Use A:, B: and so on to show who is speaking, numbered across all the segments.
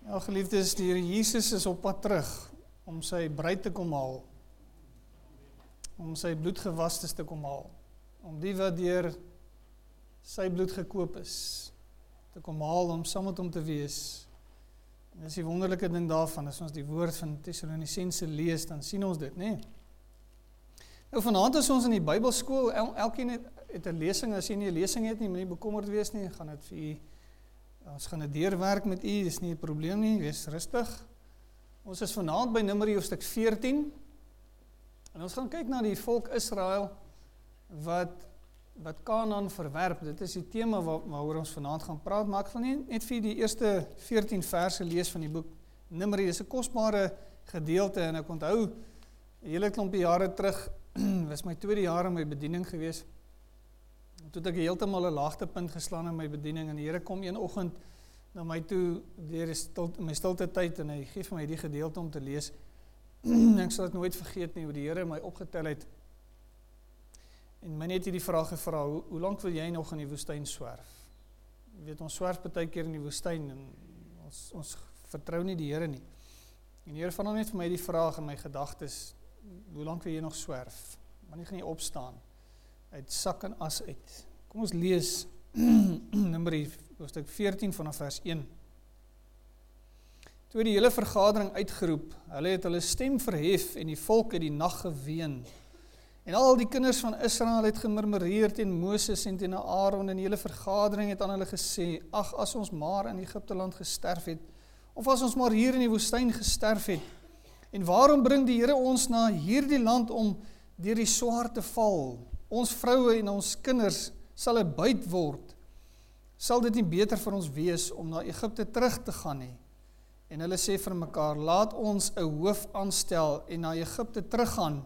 A: Ja, geliefdes, die Here Jesus is op pad terug om sy bruid te kom haal, om sy bloedgewastes te kom haal, om die wat deur sy bloed gekoop is, te kom haal om saam met hom te wees. En dis die wonderlike ding daarvan, as ons die woord van Thessalonisense lees, dan sien ons dit, nee. Nou vanaand is ons in die Bybelskool, elkeen het 'n lesing, as jy nie 'n lesing het nie, moenie bekommerd wees nie, gaan dit vir u. Ons gaan 'n deurwerk met u, dis nie 'n probleem nie, wees rustig. Ons is vanaand by Numeri hoofstuk 14, en ons gaan kyk na die volk Israel, wat Kanaan verwerp. Dit is die tema waaroor ons vanaand gaan praat, maar ek gaan net vir die eerste 14 verse lees van die boek Numeri. Dis 'n kosbare gedeelte, en ek onthou, 'n hele klompie jare terug, was my tweede jaar in my bediening gewees. Toe het ek heeltemal 'n laagtepunt geslaan in my bediening, en die Here kom een oggend na my toe, deur my stilte tyd, en hy gee vir my die gedeelte om te lees. Ek sal dit nooit vergeet nie, hoe die Here my opgetel het, en my net hierdie vraag gevra, hoe lank wil jy nog in die woestyn swerf? Jy weet, ons swerf baie keer in die woestyn, en ons vertrou nie die Here nie. En die Here vra net vir my die vraag in my gedagtes, hoe lank wil jy nog swerf? Wanneer gaan jy opstaan? Uit sak en as uit. Kom ons lees Numeri hoofstuk 14 vanaf vers 1. Toe die hele vergadering uitgeroep, hulle het hulle stem verhef en die volk het die nag geween. En al die kinders van Israel het gemurmureer teen Moses en teen Aaron, en die hele vergadering het aan hulle gesê, ag, as ons maar in Egipteland gesterf het, of as ons maar hier in die woestyn gesterf het, en waarom bring die Here ons na hierdie land om deur die swaard te val? Ons vroue en ons kinders sal 'n byt word. Sal dit nie beter vir ons wees om na Egipte terug te gaan nie? En hulle sê vir mekaar, laat ons 'n hoof aanstel en na Egipte teruggaan.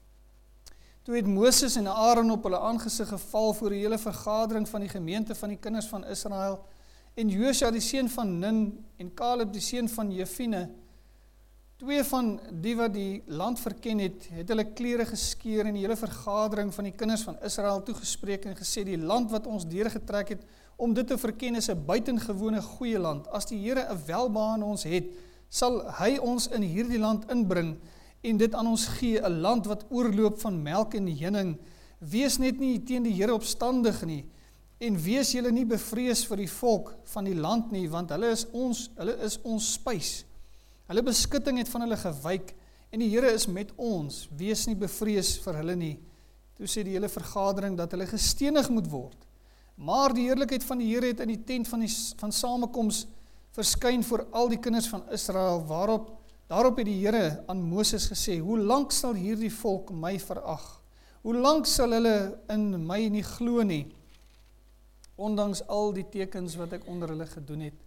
A: Toe het Moses en Aaron op hulle aangesig geval voor die hele vergadering van die gemeente van die kinders van Israel, en Josua die seun van Nun en Caleb die seun van Jefune, twee van die wat die land verken het hulle klere geskeur, en die hele vergadering van die kinders van Israel toegespreek en gesê, die land wat ons deurgetrek het om dit te verken is 'n buitengewone goeie land. As die Here 'n welbehae aan ons het, sal hy ons in hierdie land inbring en dit aan ons gee, 'n land wat oorloop van melk en honing. Wees net nie teen die Here opstandig nie, en wees julle nie bevrees vir die volk van die land nie, want hulle is ons spys. Hulle beskutting het van hulle gewyk, en die Here is met ons, wees nie bevrees vir hulle nie. Toe sê die hele vergadering dat hulle gestenig moet word. Maar die heerlikheid van die Here het in die tent van samekoms verskyn voor al die kinders van Israel, daarop het die Here aan Moses gesê, hoe lank sal hierdie volk my verag? Hoe lank sal hulle in my nie glo nie? Ondanks al die tekens wat ek onder hulle gedoen het.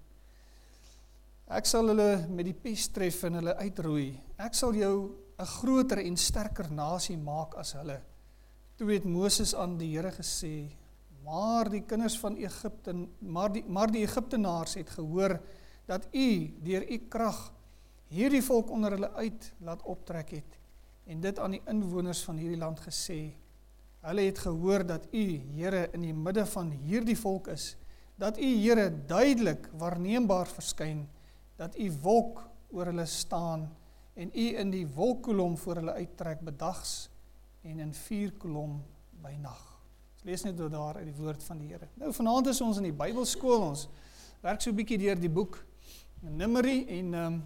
A: Ek sal hulle met die pes tref en hulle uitroei. Ek sal jou 'n groter en sterker nasie maak as hulle. Toe het Moses aan die Here gesê, maar die kinders van Egipte, maar die Egiptenaars het gehoor dat u deur u krag hierdie volk onder hulle uit laat optrek het, en dit aan die inwoners van hierdie land gesê. Hulle het gehoor dat u, Here, in die midde van hierdie volk is, dat u, Here, duidelik waarneembaar verskyn, dat u wolk oor hulle staan, en u in die wolkkolom voor hulle uittrek bedags, en in vuurkolom by nag. Ons lees net door daar uit die woord van die Here. Nou, vanaand is ons in die Bybelskool, ons werk so 'n bietjie deur die boek Numeri, en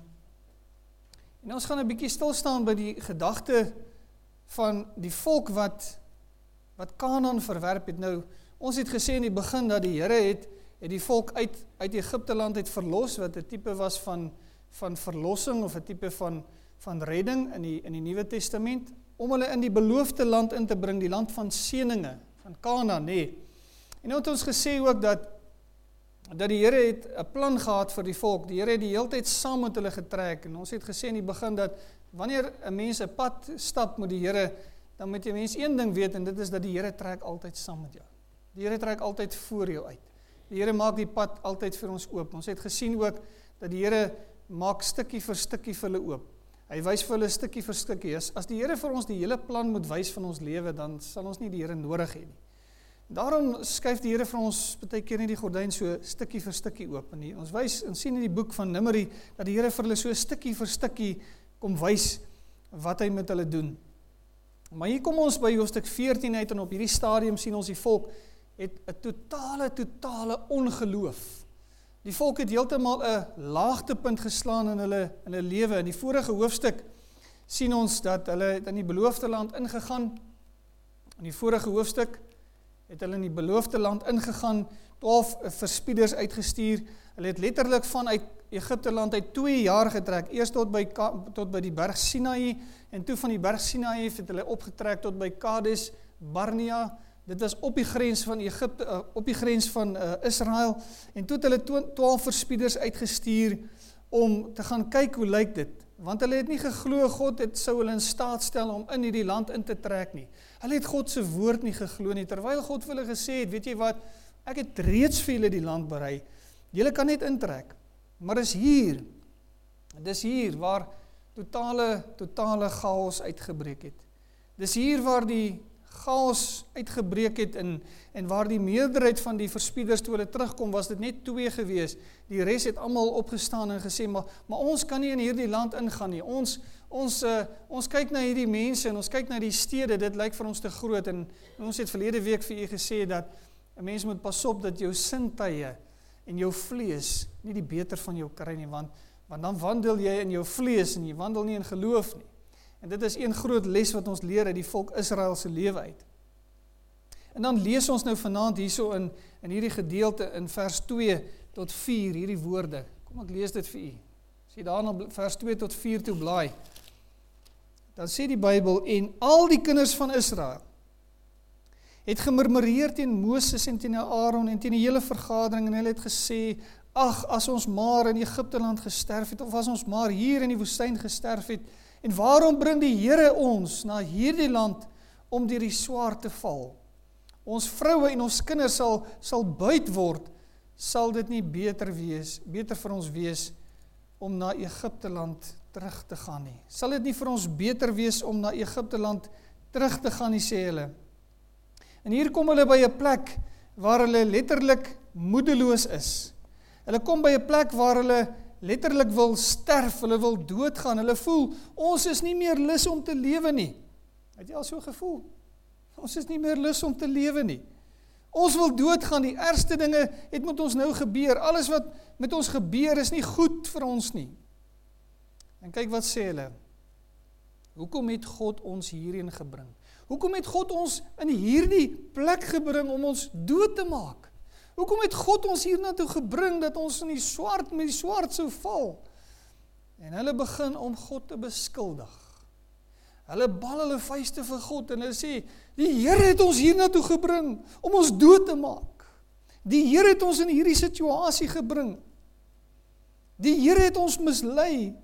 A: ons gaan 'n bietjie stil staan by die gedagte van die volk wat Kanaan verwerp het. Nou, ons het gesê in die begin dat die Here het die volk uit Egipteland het verlos, wat 'n tipe was van verlossing, of 'n tipe van redding in die Nuwe Testament, om hulle in die beloofde land in te bring, die land van seëninge, van Kanaan, nee. En nou het ons gesê ook dat die Here het 'n plan gehad vir die volk. Die Here het die hele tyd saam met hulle getrek, en ons het gesê in die begin dat wanneer 'n mens 'n pad stap met die Here, dan moet jy mens een ding weet, en dit is dat die Here trek altyd saam met jou. Die Here trek altyd voor jou uit. Die Here maak die pad altyd vir ons oop. Ons het gesien ook dat die Here maak stukkie vir stukkie vir hulle oop. Hy wys vir hulle stukkie vir stukkie. As die Here vir ons die hele plan moet wys van ons lewe, dan sal ons nie die Here nodig hê nie. Daarom skuif die Here vir ons baie keer nie die gordyn so stukkie vir stukkie oop nie. Ons wys en sien in die boek van Numeri dat die Here vir hulle so stukkie vir stukkie kom wys wat hy met hulle doen. Maar hier kom ons by hoofstuk 14 uit en op hierdie stadium sien ons die volk het 'n totale ongeloof. Die volk het heeltemal 'n laagtepunt geslaan in hulle lewe. In die vorige hoofstuk sien ons dat hulle in die beloofde land ingegaan. In die vorige hoofstuk het hulle in die beloofde land ingegaan, 12 verspieders uitgestuur. Hulle het letterlik vanuit Egipte land uit 2 jaar getrek, eers tot by die berg Sinaï, en toe van die berg Sinaï het hulle opgetrek tot by Kades Barnea. Dit was op die grens van Egipte, op die grens van Israel, en toe het hulle 12 verspieders uitgestuur om te gaan kyk hoe lyk dit, want hulle het nie geglo God sou hulle in staat stel om in hierdie land in te trek nie. Hulle het God se woord nie geglo nie, terwyl God vir hulle gesê het, weet jy wat, ek het reeds vir julle die land berei, julle kan net intrek, maar dis hier waar totale chaos uitgebreek het. Dis hier waar die chaos uitgebreek het en waar die meerderheid van die verspieders toe hulle terugkom, was dit net 2 gewees. Die res het almal opgestaan en gesê, maar ons kan nie in hierdie land ingaan nie. Ons kyk na hierdie mense en ons kyk na die stede, dit lyk vir ons te groot. En ons het verlede week vir u gesê dat 'n mens moet pas op dat jou sintuie en jou vlees nie die beter van jou kry nie, want dan wandel jy in jou vlees en jy wandel nie in geloof nie. En dit is een groot les wat ons leer uit die volk Israel se lewe uit. En dan lees ons nou vanaand hierso in hierdie gedeelte in vers 2 tot 4 hierdie woorde. Kom ek lees dit vir u. As jy daarna vers 2 tot 4 toe blaai, dan sê die Bybel, en al die kinders van Israel het gemurmureer teen Moses en teen Aaron en teen die hele vergadering, en hulle het gesê, ag, as ons maar in Egipte land gesterf het, of as ons maar hier in die woestyn gesterf het, en waarom bring die Here ons na hierdie land om deur die swaard te val? Ons vroue en ons kinders sal buit word, sal dit nie beter vir ons wees om na Egipte land terug te gaan nie. Sal dit nie vir ons beter wees om na Egipte land terug te gaan nie, sê hulle. En hier kom hulle by 'n plek waar hulle letterlik moedeloos is. Hulle kom by 'n plek waar hulle letterlik wil sterf, hulle wil doodgaan, hulle voel, ons is nie meer lus om te lewe nie. Het jy al so gevoel? Ons is nie meer lus om te lewe nie. Ons wil doodgaan, die ergste dinge het met ons nou gebeur, alles wat met ons gebeur is nie goed vir ons nie. En kyk wat sê hulle, hoekom het God ons hierheen gebring? Hoekom het God ons in hierdie plek gebring om ons dood te maak? Hoekom het God ons hiernatoe gebring dat ons met die swaard sou val? En hulle begin om God te beskuldig. Hulle bal hulle vuiste vir God en hulle sê, die Here het ons hiernatoe gebring om ons dood te maak. Die Here het ons in hierdie situasie gebring. Die Here het ons mislei.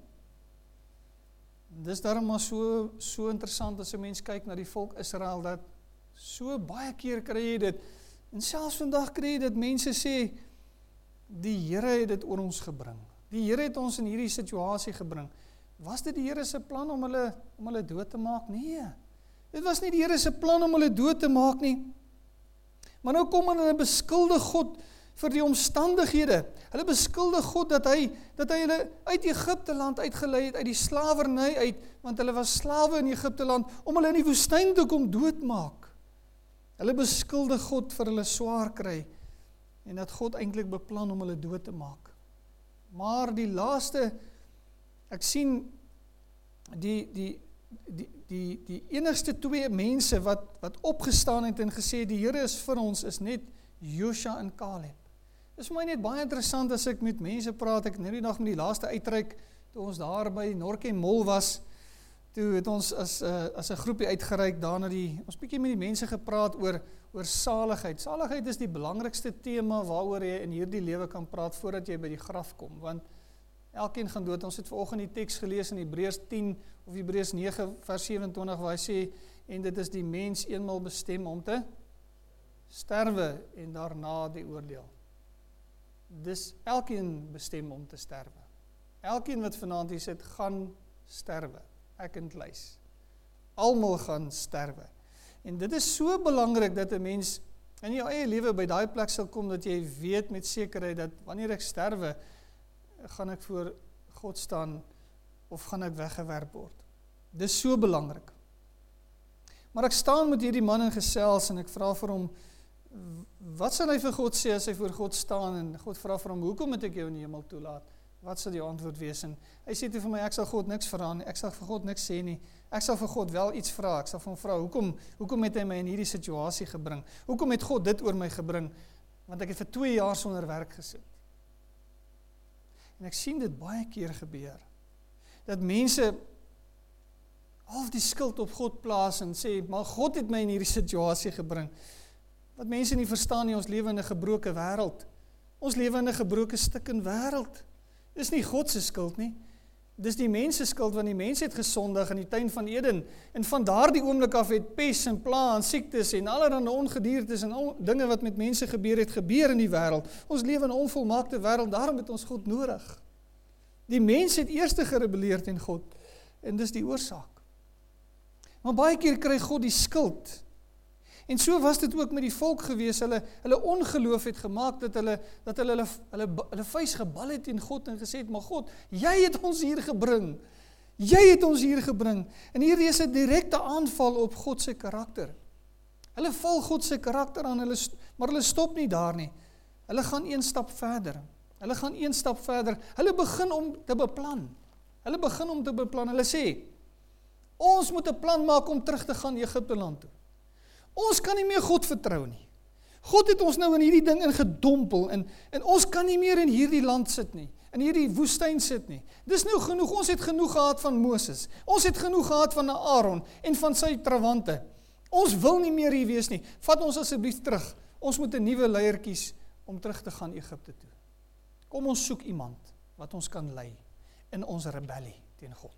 A: Dis daarom maar so interessant as 'n mens kyk na die volk Israel, dat so baie keer kry jy dit, en selfs vandag kry jy dit, mense sê, die Here het dit oor ons gebring. Die Here het ons in hierdie situasie gebring. Was dit die Here se plan om hulle dood te maak? Nee, dit was nie die Here se plan om hulle dood te maak nie. Maar nou kom hulle beskuldig God vir die omstandighede. Hulle beskuldig God dat hy hulle uit Egipte land uitgelei het, uit die slawerny uit, want hulle was slawe in Egipte land, om hulle in die woestyn te kom doodmaak. Hulle beskuldig God vir hulle swaar kry, en dat God eintlik beplan om hulle dood te maak. Maar die laaste, ek sien die enigste 2 mense wat opgestaan het en gesê, die Here is vir ons, is net Josua en Caleb. Dit is vir my net baie interessant as ek met mense praat. Ek nou die dag met die laaste uitreik, toe ons daar by Norke Mol was, toe het ons as 'n groepie uitgereik daar na ons bietjie met die mense gepraat oor saligheid. Saligheid is die belangrikste tema waaroor jy in hierdie lewe kan praat voordat jy by die graf kom, want elkeen gaan dood. Ons het vanoggend die teks gelees in Hebreërs 10 of Hebreërs 9 vers 27 waar hy sê, en dit is die mens eenmaal bestem om te sterwe en daarna die oordeel. Dis elkeen bestem om te sterwe. Elkeen wat vanaand hier sit, gaan sterwe. Ek en Lys. Almal gaan sterwe. En dit is so belangrik dat 'n mens in jou eie lewe by daai plek sal kom dat jy weet met sekerheid dat wanneer ek sterwe, gaan ek voor God staan of gaan ek weggewerp word. Dis so belangrik. Maar ek staan met hierdie man in gesels en ek vra vir hom, wat sal hy vir God sê as hy voor God staan en God vra vir hom, hoekom moet ek jou in die hemel toelaat? Wat sal die antwoord wees? En hy sê toe vir my, ek sal God niks vra nie, ek sal vir God niks sê nie, ek sal vir God wel iets vra, ek sal vir hom vra, hoekom het hy my in hierdie situasie gebring? Hoekom het God dit oor my gebring? Want ek het vir 2 jaar sonder werk gesit. En ek sien dit baie keer gebeur, dat mense half die skuld op God plaas en sê, maar God het my in hierdie situasie gebring. Wat mense nie verstaan nie, ons lewe in 'n gebroke wêreld. Ons lewe in 'n gebroke stukkende wêreld. Dis nie God se skuld nie. Dis die mens se skuld, want die mens het gesondig in die tuin van Eden. En van daardie oomblik af het pes en pla en siektes en allerlei ongediertes en dinge wat met mense gebeur in die wêreld. Ons lewe in 'n onvolmaakte wêreld, daarom het ons God nodig. Die mens het eers gerebelleer teen God en dis die oorsaak. Maar baie keer kry God die skuld. En so was dit ook met die volk gewees. Hulle ongeloof het gemaak dat hulle vuis gebal het teen God en gesê het, maar God, jy het ons hier gebring. Jy het ons hier gebring. En hier is 'n direkte aanval op God se karakter. Hulle val God se karakter aan, maar hulle stop nie daar nie. Hulle gaan een stap verder. Hulle begin om te beplan. Hulle sê, ons moet 'n plan maak om terug te gaan Egipte land toe. Ons kan nie meer God vertrou nie. God het ons nou in hierdie ding ingedompel en ons kan nie meer in hierdie land sit nie. In hierdie woestyn sit nie. Dis nou genoeg. Ons het genoeg gehad van Moses. Ons het genoeg gehad van Aaron en van sy trawante. Ons wil nie meer hier wees nie. Vat ons asseblief terug. Ons moet 'n nuwe leier kies om terug te gaan Egipte toe. Kom ons soek iemand wat ons kan lei in ons rebellie teen God.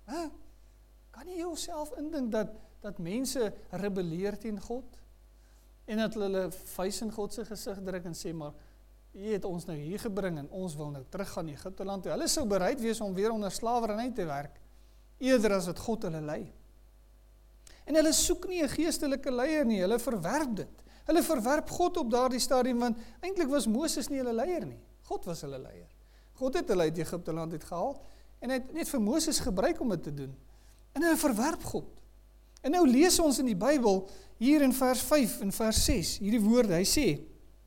A: Kan jy jouself indink dat mense rebelleer teen God en dat hulle vuis in God se gesig druk en sê, maar jy het ons nou hier gebring en ons wil nou terug gaan Egipte land toe. Hulle sou bereid wees om weer onder slawerny te werk, eerder as wat God hulle lei. En hulle soek nie 'n geestelike leier nie, hulle verwerp dit. Hulle verwerp God op daardie stadium, want eintlik was Moses nie hulle leier nie. God was hulle leier. God het hulle uit Egipte land uitgehaal en hy het net vir Moses gebruik om dit te doen. En hulle verwerp God. En nou lees ons in die Bybel, hier in vers 5 en vers 6, hierdie woorde, hy sê,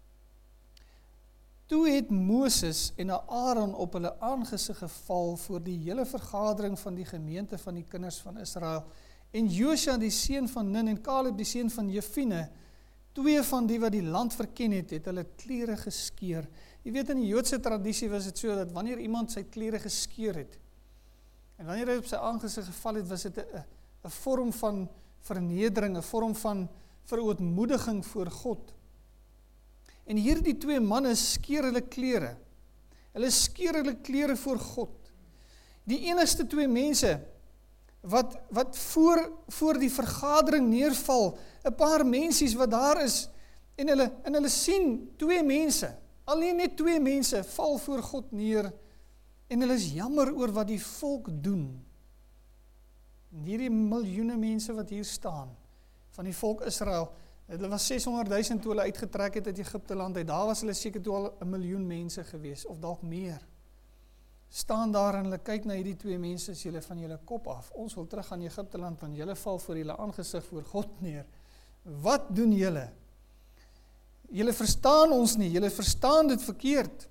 A: toe het Moses en Aaron op hulle aangesig geval voor die hele vergadering van die gemeente van die kinders van Israel, en Josua die seun van Nun en Caleb die seun van Jefune, 2 van die wat die land verken het hulle klere geskeur. Jy weet, in die Joodse tradisie was dit so, dat wanneer iemand sy klere geskeur het, en wanneer hy op sy aangesig geval het, was dit 'n vorm van vernedering, 'n vorm van verootmoediging voor God. En hierdie 2 manne skeur hulle klere. Hulle skeur hulle klere voor God. Die enigste 2 mense wat voor die vergadering neerval, 'n paar mensies wat daar is, en hulle sien 2 mense, alleen net 2 mense val voor God neer, en hulle is jammer oor wat die volk doen. En hierdie miljoene mense wat hier staan, van die volk Israel, hulle was 600,000 toe hulle uitgetrek het uit Egipte land uit, daar was hulle seker toe al 1 miljoen mense gewees, of dalk meer. Staan daar en hulle kyk na hierdie 2 mense, as julle van julle kop af, ons wil terug aan Egipte land, want julle val voor julle aangesig voor God neer. Wat doen julle? Julle verstaan ons nie, julle verstaan dit verkeerd.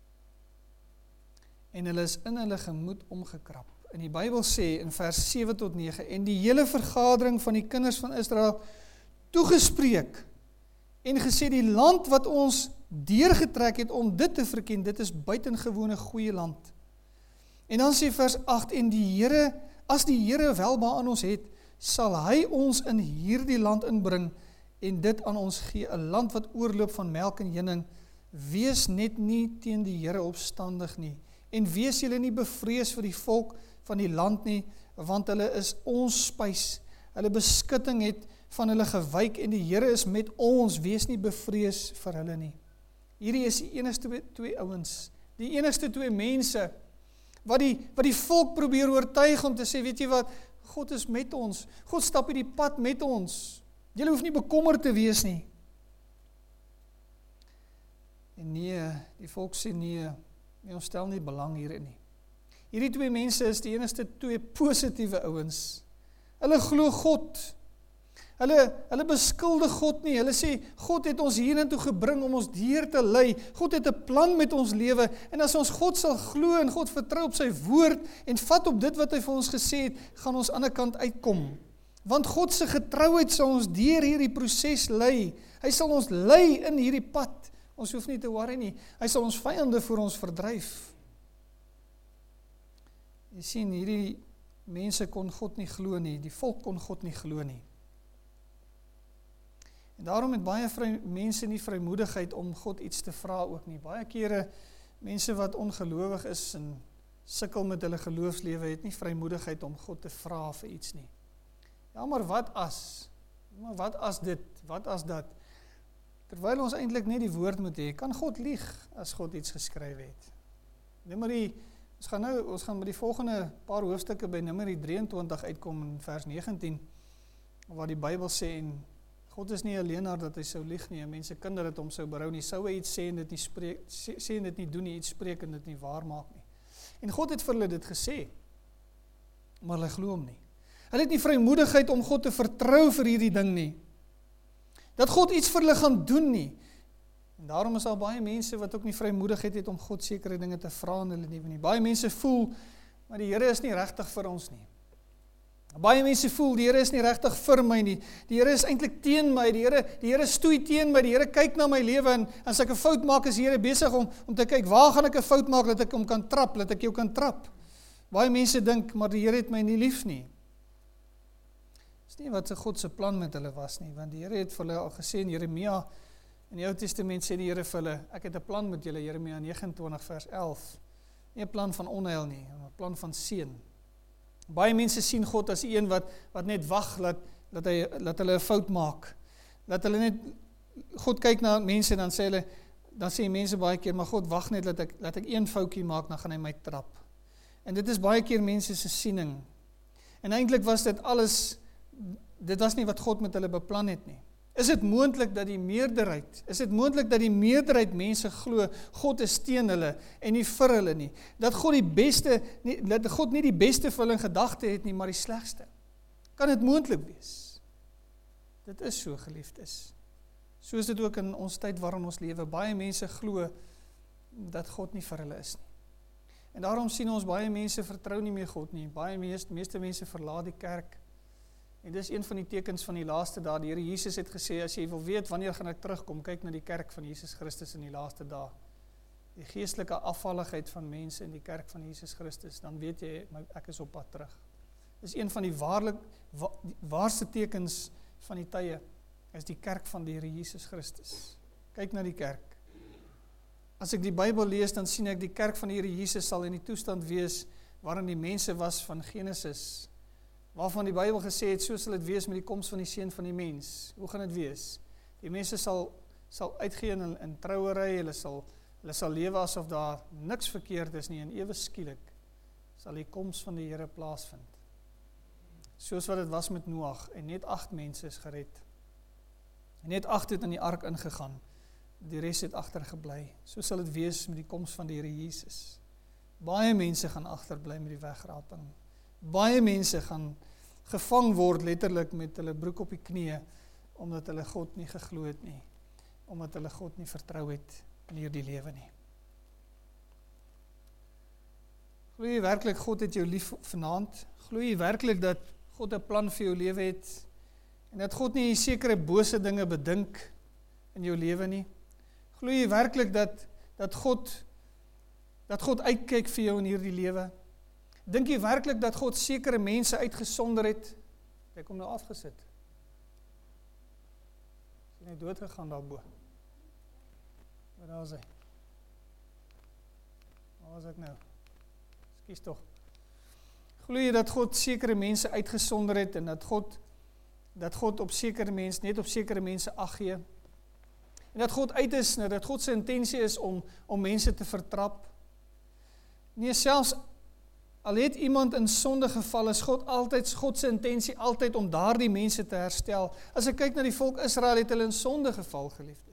A: En hulle is in hulle gemoed omgekrap. En die Bybel sê in vers 7 tot 9, en die hele vergadering van die kinders van Israel toegespreek en gesê, die land wat ons deurgetrek het om dit te verken, dit is buitengewone goeie land. En dan sê vers 8, en die Here, as die Here welbehae aan ons het, sal hy ons in hierdie land inbring en dit aan ons gee, 'n land wat oorloop van melk en honing. Wees net nie teen die Here opstandig nie, en wees julle nie bevrees vir die volk van die land nie, want hulle is ons spys. Hulle beskutting het van hulle gewyk en die Here is met ons, wees nie bevrees vir hulle nie. Hierdie is die enigste 2 ouens, die enigste 2 mense, wat die volk probeer oortuig om te sê, weet jy wat, God is met ons, God stap hierdie pad met ons, julle hoef nie bekommerd te wees nie. En nee, die volk sê nee, ons stel nie belang hierin nie. Hierdie twee mense is die enigste twee positiewe ouens. Hulle glo God. Hulle beskuldig God nie. Hulle sê, God het ons hierin toe gebring om ons deur te lei. God het 'n plan met ons lewe. En as ons God sal glo en God vertrou op sy woord en vat op dit wat hy vir ons gesê het, gaan ons aan die ander kant uitkom. Want God se getrouheid sal ons deur hierdie proses lei. Hy sal ons lei in hierdie pad. Ons hoef nie te worry nie. Hy sal ons vyande voor ons verdryf. Jy sien, hierdie mense kon God nie glo nie. Die volk kon God nie glo nie. En daarom het baie mense nie vrymoedigheid om God iets te vra ook nie. Baie kere mense wat ongelowig is en sukkel met hulle geloofslewe het nie vrymoedigheid om God te vra vir iets nie. Ja, maar wat as? Maar wat as dit? Wat as dat? Terwyl ons eintlik net die woord moet hê, kan God lieg as God iets geskryf het. Numeri, ons gaan by die volgende paar hoofstukke by Numeri 23 uitkom in vers 19, waar die Bybel sê, en God is nie 'n leienaar dat hy sou lieg nie, en mense kinders dit hom sou berou nie, sou hy iets sê en dit nie spreek, sê en dit nie doen nie, iets spreek en dit nie waar maak nie. En God het vir hulle dit gesê, maar hulle glo hom nie. Hulle het nie vrymoedigheid om God te vertrou vir hierdie ding nie. Dat God iets vir hulle gaan doen nie. En daarom is al baie mense wat ook nie vrymoedigheid het om God sekere dinge te vra in hulle lewe nie. Baie mense voel, maar die Here is nie regtig vir ons nie. Baie mense voel, die Here is nie regtig vir my nie. Die Here is eintlik teen my. Die Here stoei teen my. Die Here kyk na my lewe en as ek 'n fout maak, is die Here besig om te kyk, waar gaan ek 'n fout maak dat ek hom kan trap, dat ek jou kan trap. Baie mense dink, maar die Here het my nie lief nie. Dis nie wat God se plan met hulle was nie, want die Here het vir hulle al gesê in Jeremia, in die Ou Testament sê die Here vir hulle, ek het 'n plan met julle, Jeremia 29 vers 11. Nie 'n plan van onheil nie, maar 'n plan van seën. Baie mense sien God as een wat net wag dat hulle 'n fout maak. Dat hulle net God kyk na mense en dan sê mense baie keer, maar God wag net dat ek een foutjie maak, dan gaan hy my trap. En dit is baie keer mense se siening. En eintlik was dit was nie wat God met hulle beplan het nie. Is dit moontlik dat die meerderheid mense glo God is teen hulle en nie vir hulle nie? Dat God nie die beste vir hulle in gedagte het nie, maar die slegste? Kan dit moontlik wees? Dit is so, geliefdes. So is dit ook in ons tyd waarin ons lewe. Baie mense glo dat God nie vir hulle is nie. En daarom sien ons baie mense vertrou nie meer God nie. Meeste mense verlaat die kerk. En dis een van die tekens van die laaste dae. Die Here Jesus het gesê, as jy wil weet wanneer gaan ek terugkom, kyk na die kerk van Jesus Christus in die laaste dae. Die geestelike afvalligheid van mense in die kerk van Jesus Christus, dan weet jy, ek is op pad terug. Dis een van die waarste tekens van die tye, is die kerk van die Here Jesus Christus. Kyk na die kerk. As ek die Bybel lees, dan sien ek die kerk van die Here Jesus sal in die toestand wees, waarin die mense was van Genesis, waarvan die Bybel gesê het, so sal dit wees met die koms van die seun van die mens. Hoe gaan dit wees? Die mense sal uitgeen in trouery, hulle sal lewe asof daar niks verkeerd is nie, en ewe skielik sal die koms van die Here plaasvind. Soos wat dit was met Noag, en net 8 mense is gered. En net 8 het in die ark ingegaan, die res het agtergebly. So sal dit wees met die koms van die Here Jesus. Baie mense gaan agterbly met die wegraping. Baie mense gaan gevang word letterlik met hulle broek op die knieë, omdat hulle God nie geglo het nie, omdat hulle God nie vertrou het in hierdie lewe nie. Glo jy werklik God het jou lief vanaand? Glo jy werklik dat God 'n plan vir jou lewe het en dat God nie sekere bose dinge bedink in jou lewe nie? Glo jy werklik dat God uitkyk vir jou in hierdie lewe? Dink jy werklik dat God sekere mense uitgesonder het? Ek kom nou afgesit. Sy het dood gegaan daarbo. Waar is hy? Waar is ek nou? Skus tog. Glo jy dat God sekere mense uitgesonder het en dat God op sekere mense, net op sekere mense ag gee? En dat God uit is, dat God se intensie is om mense te vertrap? Nee, selfs al het iemand in sonde geval, is God se intensie altyd om daardie mense te herstel. As ek kyk na die volk Israel, het hulle in sonde geval, geliefdes.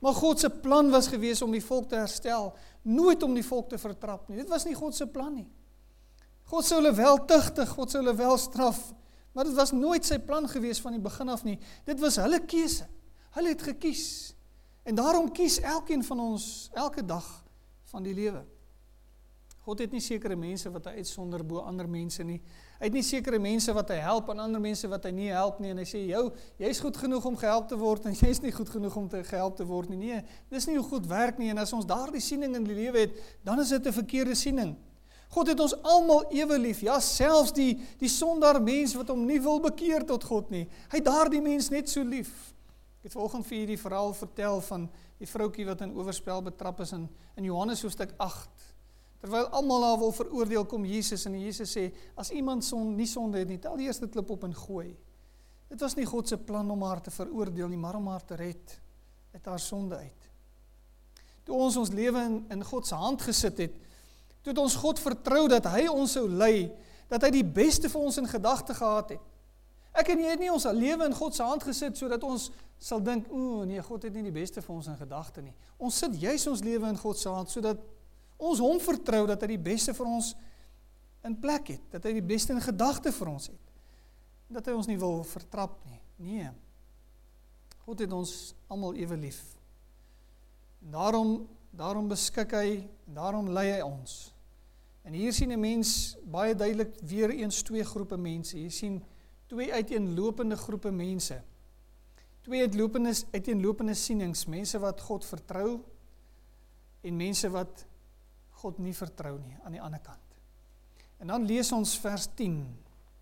A: Maar God se plan was gewees om die volk te herstel, nooit om die volk te vertrap nie. Dit was nie God se plan nie. God sou hulle wel tugtig, God sou hulle wel straf, maar dit was nooit sy plan gewees van die begin af nie. Dit was hulle keuse. Hulle het gekies. En daarom kies elkeen van ons elke dag van die lewe. God het nie sekere mense wat hy uitsonder bo ander mense nie. Hy het nie sekere mense wat hy help en ander mense wat hy nie help nie. En hy sê, jy is goed genoeg om gehelp te word en jy is nie goed genoeg om gehelp te word nie. Nee, dis nie hoe goed werk nie. En as ons daardie siening in die lewe het, dan is dit 'n verkeerde siening. God het ons almal ewe lief. Ja, selfs die sondaar mens wat hom nie wil bekeer tot God nie. Hy het daardie mens net so lief. Ek het vanoggend vir julle die verhaal vertel van die vroukie wat in oorspel betrap is in Johannes hoofstuk 8. Terwyl almal haar wil veroordeel, kom Jesus en Jesus sê, as iemand nie sonde het nie, tel die eerste klip op en gooi. Dit was nie God se plan om haar te veroordeel nie, maar om haar te red uit haar sonde uit. Toe ons lewe in God se hand gesit het, toe het ons God vertrou dat hy ons sou lei, dat hy die beste vir ons in gedagte gehad het. Ek en jy het nie ons lewe in God se hand gesit, sodat ons sal dink, nee, God het nie die beste vir ons in gedagte nie. Ons sit juis ons lewe in God se hand, sodat ons hom vertrou, dat hy die beste vir ons in plek het, dat hy die beste in gedagte vir ons het, dat hy ons nie wil vertrap nie. Nee, God het ons almal ewe lief. En daarom beskik hy, en daarom lei hy ons. En hier sien 'n mens baie duidelik weer eens twee groepe mense. Hier sien twee uiteenlopende groepe mense. Twee uiteenlopende sienings, mense wat God vertrou en mense wat God nie vertrou nie, aan die ander kant. En dan lees ons vers 10.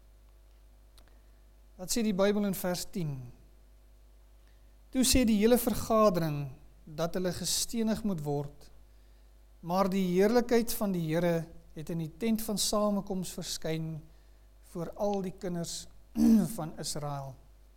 A: Wat sê die Bybel in vers 10? Toe sê die hele vergadering dat hulle gestenig moet word, maar die heerlikheid van die Here het in die tent van samekoms verskyn voor al die kinders van Israel.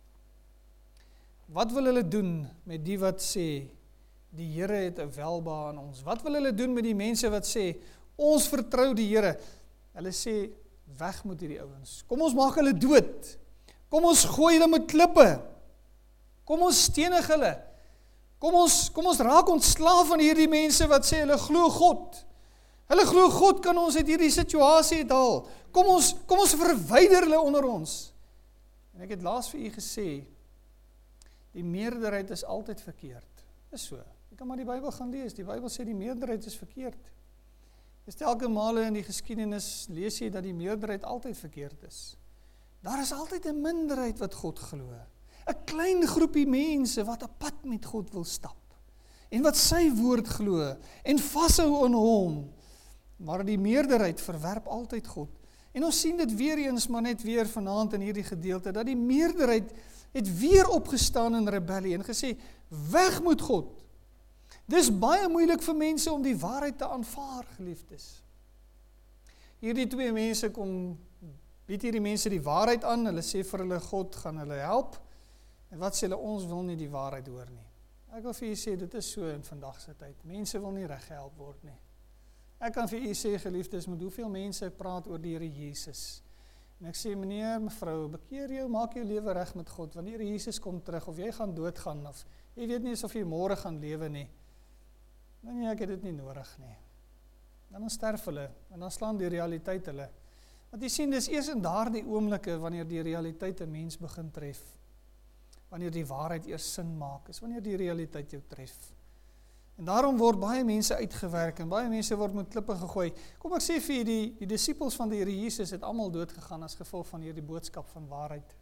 A: Wat wil hulle doen met die wat sê, die Here het 'n welbehae aan ons? Wat wil hulle doen met die mense wat sê, ons vertrou die Here? Hulle sê, weg moet hierdie ouens. Kom ons maak hulle dood. Kom ons gooi hulle met klippe. Kom ons stenig hulle. Kom ons raak ontslaaf van hierdie mense wat sê, hulle glo God. Hulle glo God kan ons uit hierdie situasie uithaal. Kom ons verwyder hulle onder ons. En ek het laas vir u gesê, die meerderheid is altyd verkeerd. Is so. Jy kan maar die Bybel gaan lees. Die Bybel sê die meerderheid is verkeerd. Dis telke male in die geskiedenis lees jy dat die meerderheid altyd verkeerd is. Daar is altyd 'n minderheid wat God glo. 'n Klein groepie mense wat 'n pad met God wil stap. En wat sy woord glo en vashou aan hom. Maar die meerderheid verwerp altyd God. En ons sien dit weer eens, maar net weer vanaand in hierdie gedeelte, dat die meerderheid het weer opgestaan in rebellie en gesê, weg moet God. Dis baie moeilik vir mense om die waarheid te aanvaar, geliefdes. Hierdie twee mense bied hierdie mense die waarheid aan, hulle sê vir hulle, God gaan hulle help, en wat sê hulle, ons wil nie die waarheid hoor nie. Ek wil vir julle sê, dit is so in vandag se tyd, mense wil nie reg gehelp word nie. Ek kan vir julle sê, geliefdes, met hoeveel mense praat oor die Here Jesus, en ek sê, meneer, mevrou, bekeer jou, maak jou lewe reg met God, wanneer Jesus kom terug, of jy gaan doodgaan, of jy weet nie eens of jy môre gaan lewe nie, nee, ek het dit nie nodig nie. Dan sterf hulle, en dan slaan die realiteit hulle. Want jy sien, dis eers in daardie oomblikke, wanneer die realiteit 'n mens begin tref, wanneer die waarheid eers sin maak, is wanneer die realiteit jou tref. En daarom word baie mense uitgewerk, en baie mense word met klippe gegooi. Kom ek sê vir die disippels van die Here Jesus het almal doodgegaan as gevolg van hierdie boodskap van waarheid.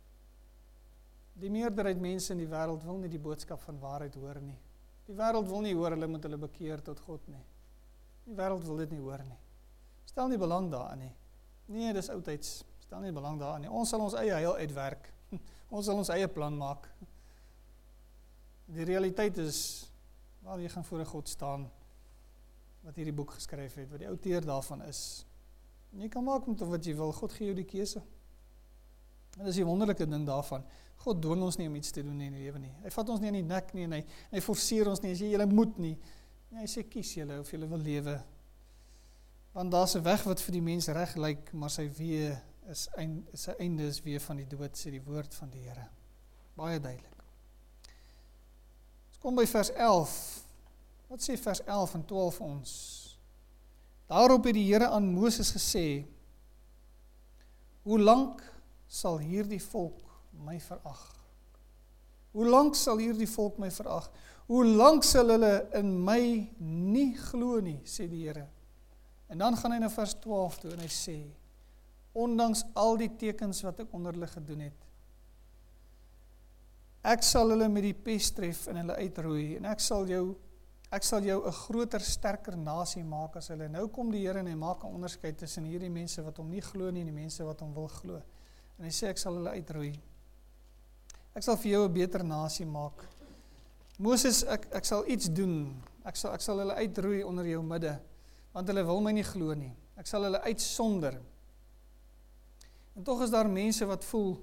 A: Die meerderheid mense in die wêreld wil nie die boodskap van waarheid hoor nie. Die wêreld wil nie hoor, hulle moet hulle bekeer tot God nie. Die wêreld wil dit nie hoor nie. Stel nie belang daarin nie. Nee, dis oudtyds. Stel nie belang daarin nie. Ons sal ons eie heil uitwerk. Ons sal ons eie plan maak. Die realiteit is, wel, jy gaan voor 'n God staan, wat hierdie boek geskryf het, wat die outeur daarvan is. En jy kan maak met wat jy wil, God gee jou die keuse. En dis die wonderlike ding daarvan. God dwing ons nie om iets te doen in die lewe nie. Hy vat ons nie in die nek nie, en hy forceer ons nie, hy sê, julle moet nie. Nee, hy sê, kies julle, of julle wil lewe. Want daar's 'n weg wat vir die mens reg lyk, maar sy einde is weer van die dood, sê die woord van die Here. Baie duidelik. Kom by vers 11. Wat sê vers 11 en 12 vir ons? Daarop het die Here aan Moses gesê, hoe lank sal hierdie volk my verag? Hoe lank sal hierdie volk my verag? Hoe lank sal hulle in my nie glo nie, sê die Here. En dan gaan hy na vers 12 toe en hy sê, ondanks al die tekens wat ek onder hulle gedoen het, ek sal hulle met die pes tref en hulle uitroei, en ek sal jou 'n groter, sterker nasie maak as hulle. Nou kom die Here en hy maak 'n onderskeid tussen hierdie mense wat hom nie glo nie en die mense wat hom wil glo. En hy sê, ek sal hulle uitroei. Ek sal vir jou 'n beter nasie maak. Moses, ek sal iets doen. Ek sal hulle uitroei onder jou midde, want hulle wil my nie glo nie. Ek sal hulle uitsonder. En tog is daar mense wat voel,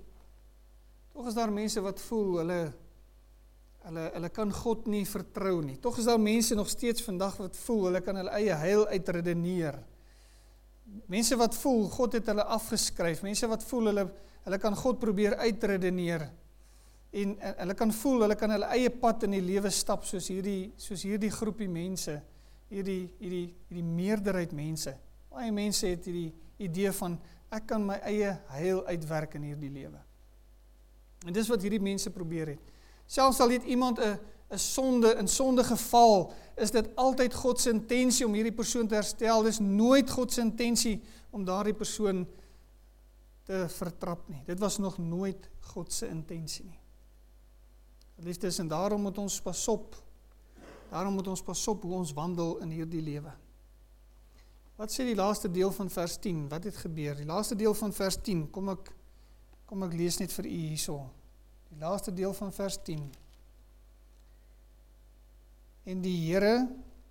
A: hulle kan God nie vertrou nie. Tog is daar mense nog steeds vandag wat voel, hulle kan hulle eie heil uitredeneer. Mense wat voel, God het hulle afgeskryf. Mense wat voel, hulle kan God probeer uitredeneer. En hulle kan voel, hulle kan hulle eie pad in die lewe stap, soos hierdie groepie mense, hierdie meerderheid mense. Baie mense het hierdie idee van, ek kan my eie heil uitwerk in hierdie lewe. En dis wat hierdie mense probeer het. Selfs al het iemand 'n sonde geval, is dit altyd God se intensie om hierdie persoon te herstel. Dis nooit God se intensie om daardie persoon te vertrap nie. Dit was nog nooit God se intensie nie. Liefdes, en daarom moet ons pas op. Daarom moet ons pas op hoe ons wandel in hierdie lewe. Wat sê die laaste deel van vers 10? Wat het gebeur? Die laaste deel van vers 10, kom ek lees net vir u hierso. Die laaste deel van vers 10. En die Here,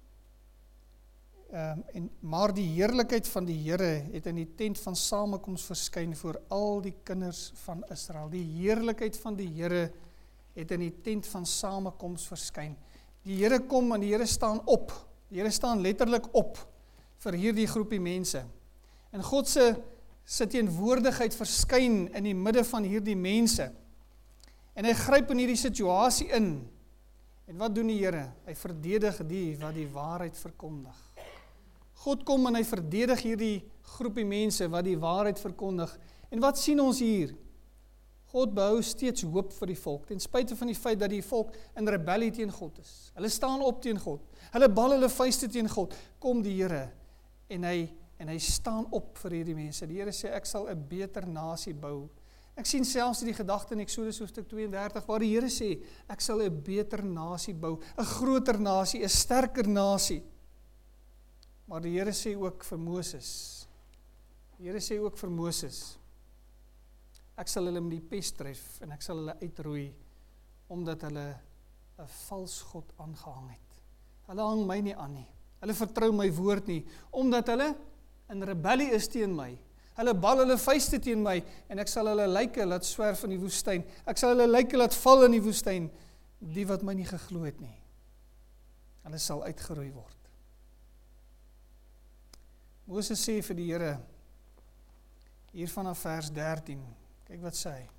A: maar die heerlikheid van die Here het in die tent van samekoms verskyn voor al die kinders van Israel. Die heerlikheid van die Here het in die tent van samekoms verskyn. Die Here kom en die Here staan op. Die Here staan letterlik op vir hierdie groepie mense. En God se teenwoordigheid verskyn in die midde van hierdie mense. En hy gryp in hierdie situasie in. En wat doen die Here? Hy verdedig die wat die waarheid verkondig. God kom en hy verdedig hierdie groepie mense wat die waarheid verkondig. En wat sien ons hier? God behou steeds hoop vir die volk, ten spyte van die feit dat die volk in rebellie teen God is. Hulle staan op teen God. Hulle bal hulle vuiste teen God. Kom die Here en hy staan op vir hierdie mense. Die Here sê, ek sal 'n beter nasie bou. Ek sien selfs die gedagte in Eksodus hoofstuk 32 waar die Here sê, ek sal 'n beter nasie bou, 'n groter nasie, 'n sterker nasie. Maar die Here sê ook vir Moses. Ek sal hulle met die pes tref en ek sal hulle uitroei omdat hulle 'n vals god aangehang het. Hulle hang my nie aan nie. Hulle vertrou my woord nie, omdat hulle in rebellie is teen my. Hulle bal hulle vuiste teen my en ek sal hulle lyke laat swerf in die woestyn. Ek sal hulle lyke laat val in die woestyn, die wat my nie geglo het nie. Hulle sal uitgeroei word. Moses sê vir die Here, hier vanaf vers 13, kyk wat sê hy.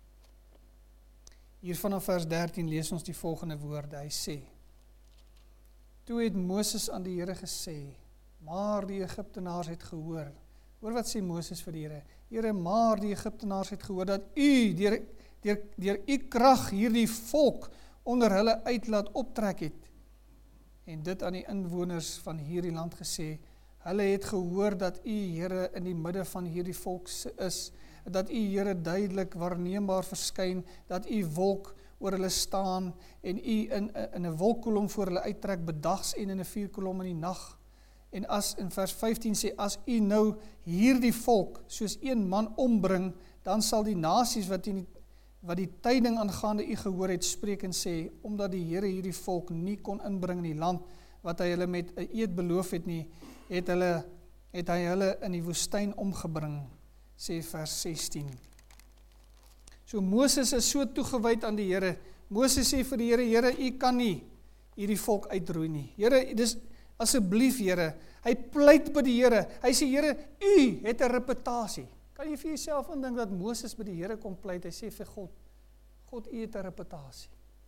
A: Hier vanaf vers 13 lees ons die volgende woorde. Hy sê, toe het Moses aan die Here gesê, maar die Egiptenaars het gehoor. Hoor wat sê Moses vir die Here? Here, maar die Egiptenaars het gehoor dat u deur u krag hierdie volk onder hulle uit laat optrek het. En dit aan die inwoners van hierdie land gesê, hulle het gehoor dat u Here in die midde van hierdie volk is, dat u Here duidelik waarneembaar verskyn, dat u wolk oor hulle staan en u in 'n wolkkolom voor hulle uittrek bedags en in 'n vuurkolom in die nag. En as in vers 15 sê, as u nou hierdie volk soos een man ombring, dan sal die nasies wat die tyding aangaande u gehoor het, spreek en sê, omdat die Here hierdie volk nie kon inbring in die land wat hy hulle met 'n eed beloof het nie, het hy hulle in die woestyn omgebring, sê vers 16. So Moses is so toegewyd aan die Here. Moses sê vir die Here, Here, u kan nie hierdie volk uitroei nie. Here, dis asseblief Here, hy pleit by die Here, hy sê Here, u het 'n reputasie. Kan jy vir jouself indink dat Moses by die Here kom pleit, hy sê vir God, u het 'n reputasie.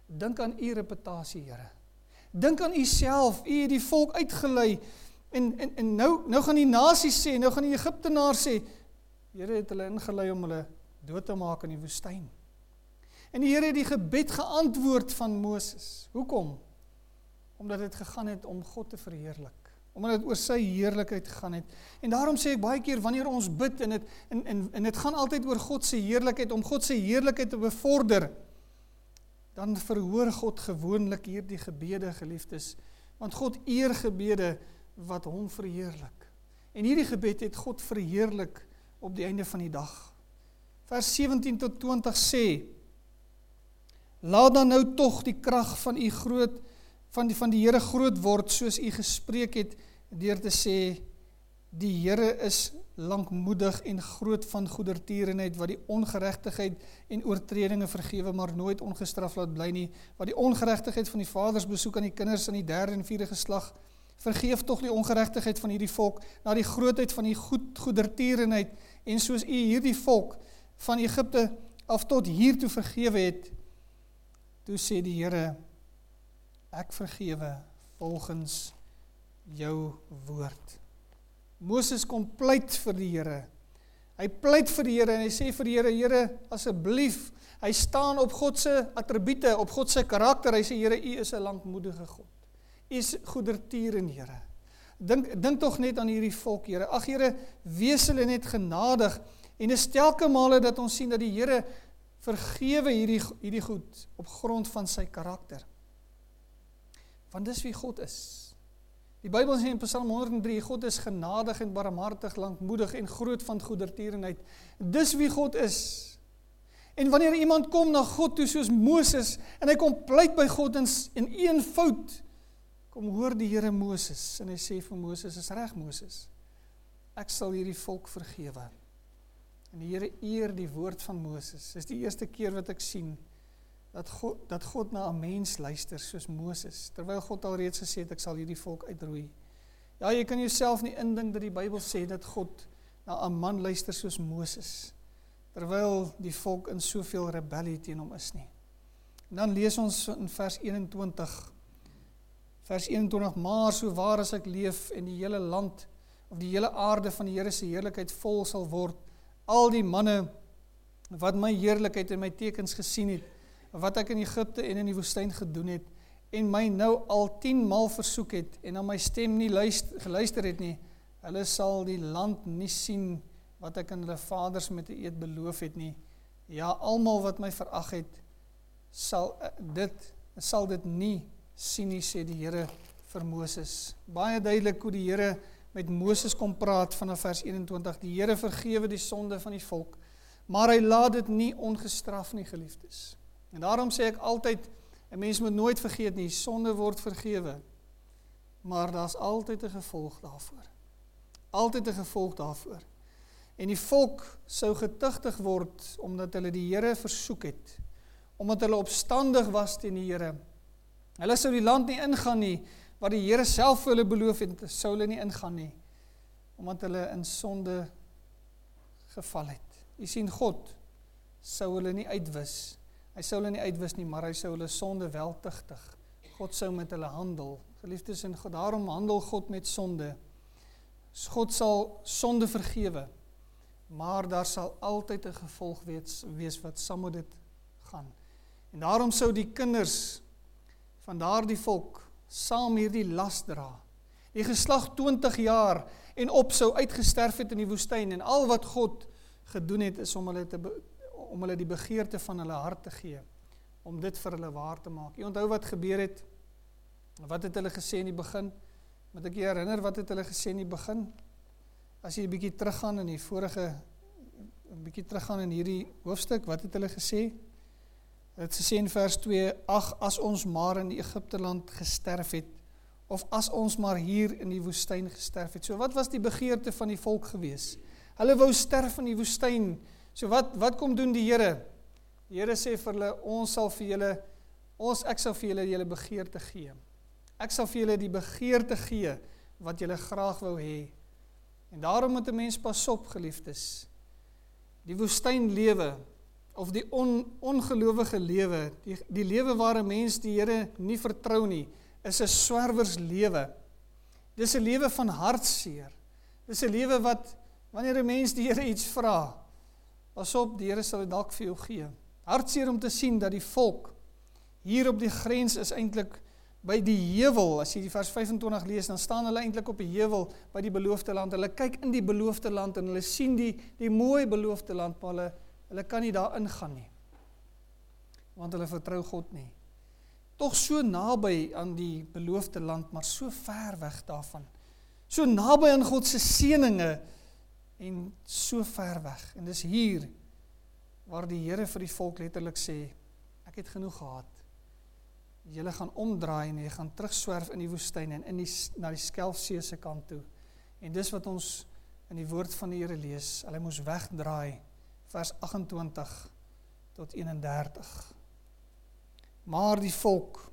A: Dink aan u reputasie, Here. Dink aan u self, u het die volk uitgelei, en nou gaan die nasies sê, nou gaan die Egiptenaars sê, Here het hulle ingelei om hulle dood te maak in die woestyn. En die Here het die gebed geantwoord van Moses. Hoekom? Omdat dit gegaan het om God te verheerlik. Omdat dit oor sy heerlikheid gegaan het. En daarom sê ek baie keer, wanneer ons bid, en dit gaan altyd oor God se heerlikheid, om God se heerlikheid te bevorder, dan verhoor God gewoonlik hierdie gebede, geliefdes, want God eer gebede wat hom verheerlik. En hierdie gebed het God verheerlik op die einde van die dag. Vers 17 tot 20 sê, laat dan nou tog die krag van u groot, van die Here groot word, soos u gespreek het, deur te sê, die Here is lankmoedig en groot van goedertierenheid, wat die ongeregtigheid en oortredinge vergewe, maar nooit ongestraf laat bly nie, wat die ongeregtigheid van die vaders besoek aan die kinders in die 3de en 4de geslag, vergeef tog die ongeregtigheid van hierdie volk, na die grootheid van die goedertierenheid, en soos u hierdie volk van Egipte af tot hiertoe vergewe het, toe sê die Here, ek vergewe volgens jou woord. Moses kom pleit vir die Here. Hy pleit vir die Here en hy sê vir die Here, Here, asseblief, hy staan op God se attribute, op God se karakter. Hy sê, Here, u is 'n lankmoedige God. U is goedertierend, Here. Dink tog net aan hierdie volk, Here. Ag, Here, wees hulle net genadig. En is telke male dat ons sien dat die Here vergewe hierdie goed op grond van sy karakter. Want dis wie God is. Die Bybel sê in Psalm 103, God is genadig en barmhartig, lankmoedig en groot van goedertierenheid. Dis wie God is. En wanneer iemand kom na God toe soos Moses, en hy kom pleit by God in een fout, kom hoor die Here Moses, en hy sê vir Moses, is reg Moses, ek sal hierdie volk vergewe. En die Here eer die woord van Moses. Dis die eerste keer wat ek sien, dat God na 'n mens luister soos Moses, terwyl God alreeds gesê het, ek sal hierdie volk uitroei. Ja, jy kan jouself nie indink dat die Bybel sê dat God na 'n man luister soos Moses, terwyl die volk in soveel rebellie teen hom is nie. En dan lees ons in vers 21, maar so waar as ek leef en die hele land, of die hele aarde van die Here se heerlikheid vol sal word, al die manne wat my heerlikheid en my tekens gesien het, wat ek in Egipte en in die woestyn gedoen het, en my nou al 10 maal versoek het, en na my stem nie geluister het nie, hulle sal die land nie sien, wat ek aan hulle vaders met 'n eed beloof het nie. Ja, almal wat my verag het, sal dit nie sien nie, sê die Here vir Moses. Baie duidelik hoe die Here met Moses kom praat vanaf vers 21. Die Here vergewe die sonde van die volk, maar hy laat dit nie ongestraf nie, geliefdes. En daarom sê ek altyd, 'n mens moet nooit vergeet nie, sonde word vergewe, maar daar's altyd 'n gevolg daarvoor. Altyd 'n gevolg daarvoor. En die volk sou getuigtig word, omdat hulle die Here versoek het, omdat hulle opstandig was teen die Here. Hulle sou die land nie ingaan nie, wat die Here self vir hulle beloof het, sou hulle nie ingaan nie, omdat hulle in sonde geval het. Jy sien, God sou hulle nie uitwis. Hy sou hulle nie uitwis nie, maar hy sou hulle sonde wel tugtig. God sou met hulle handel. Geliefdes, en daarom handel God met sonde. God sal sonde vergewe, maar daar sal altyd 'n gevolg wees wat saam met dit gaan. En daarom sou die kinders van daardie volk saam hierdie las dra. Die geslag 20 jaar en op sou uitgesterf het in die woestyn, en al wat God gedoen het is om hulle die begeerte van hulle hart te gee, om dit vir hulle waar te maak. Jy onthou wat gebeur het? Wat het hulle gesê in die begin? Moet ek jy herinner wat het hulle gesê in die begin? As jy 'n bietjie teruggaan in hierdie hoofstuk, wat het hulle gesê? Het gesê in vers 2, ag, as ons maar in die Egipteland gesterf het, of as ons maar hier in die woestyn gesterf het. So wat was die begeerte van die volk gewees? Hulle wou sterf in die woestyn. So wat kom doen die Here? Die Here sê vir hulle, ek sal vir julle begeerte gee. Ek sal vir julle die begeerte gee wat julle graag wou hê. En daarom moet 'n mens pas op, geliefdes. Die woestynlewe, of die ongelowige lewe, die lewe waar 'n mens die Here nie vertrou nie, is 'n swerwerslewe. Dis 'n lewe van hartseer. Dis 'n lewe wat, wanneer 'n mens die Here iets vra, pas op, die Here sal dit dalk vir jou gee. Hartseer om te sien dat die volk hier op die grens is eintlik by die heuwel. As jy die vers 25 lees, dan staan hulle eintlik op die heuwel by die beloofde land. Hulle kyk in die beloofde land en hulle sien die mooi beloofde land, maar hulle kan nie daar ingaan nie. Want hulle vertrou God nie. Tog so naby aan die beloofde land, maar so ver weg daarvan. So naby aan God se seëninge en so ver weg. En dis hier waar die Here vir die volk letterlik sê, ek het genoeg gehad. Julle gaan omdraai en jy gaan terugswerf in die woestyn en na die Skelfsee se kant toe. En dis wat ons in die woord van die Here lees. Hulle moes wegdraai, vers 28 tot 31. Maar die volk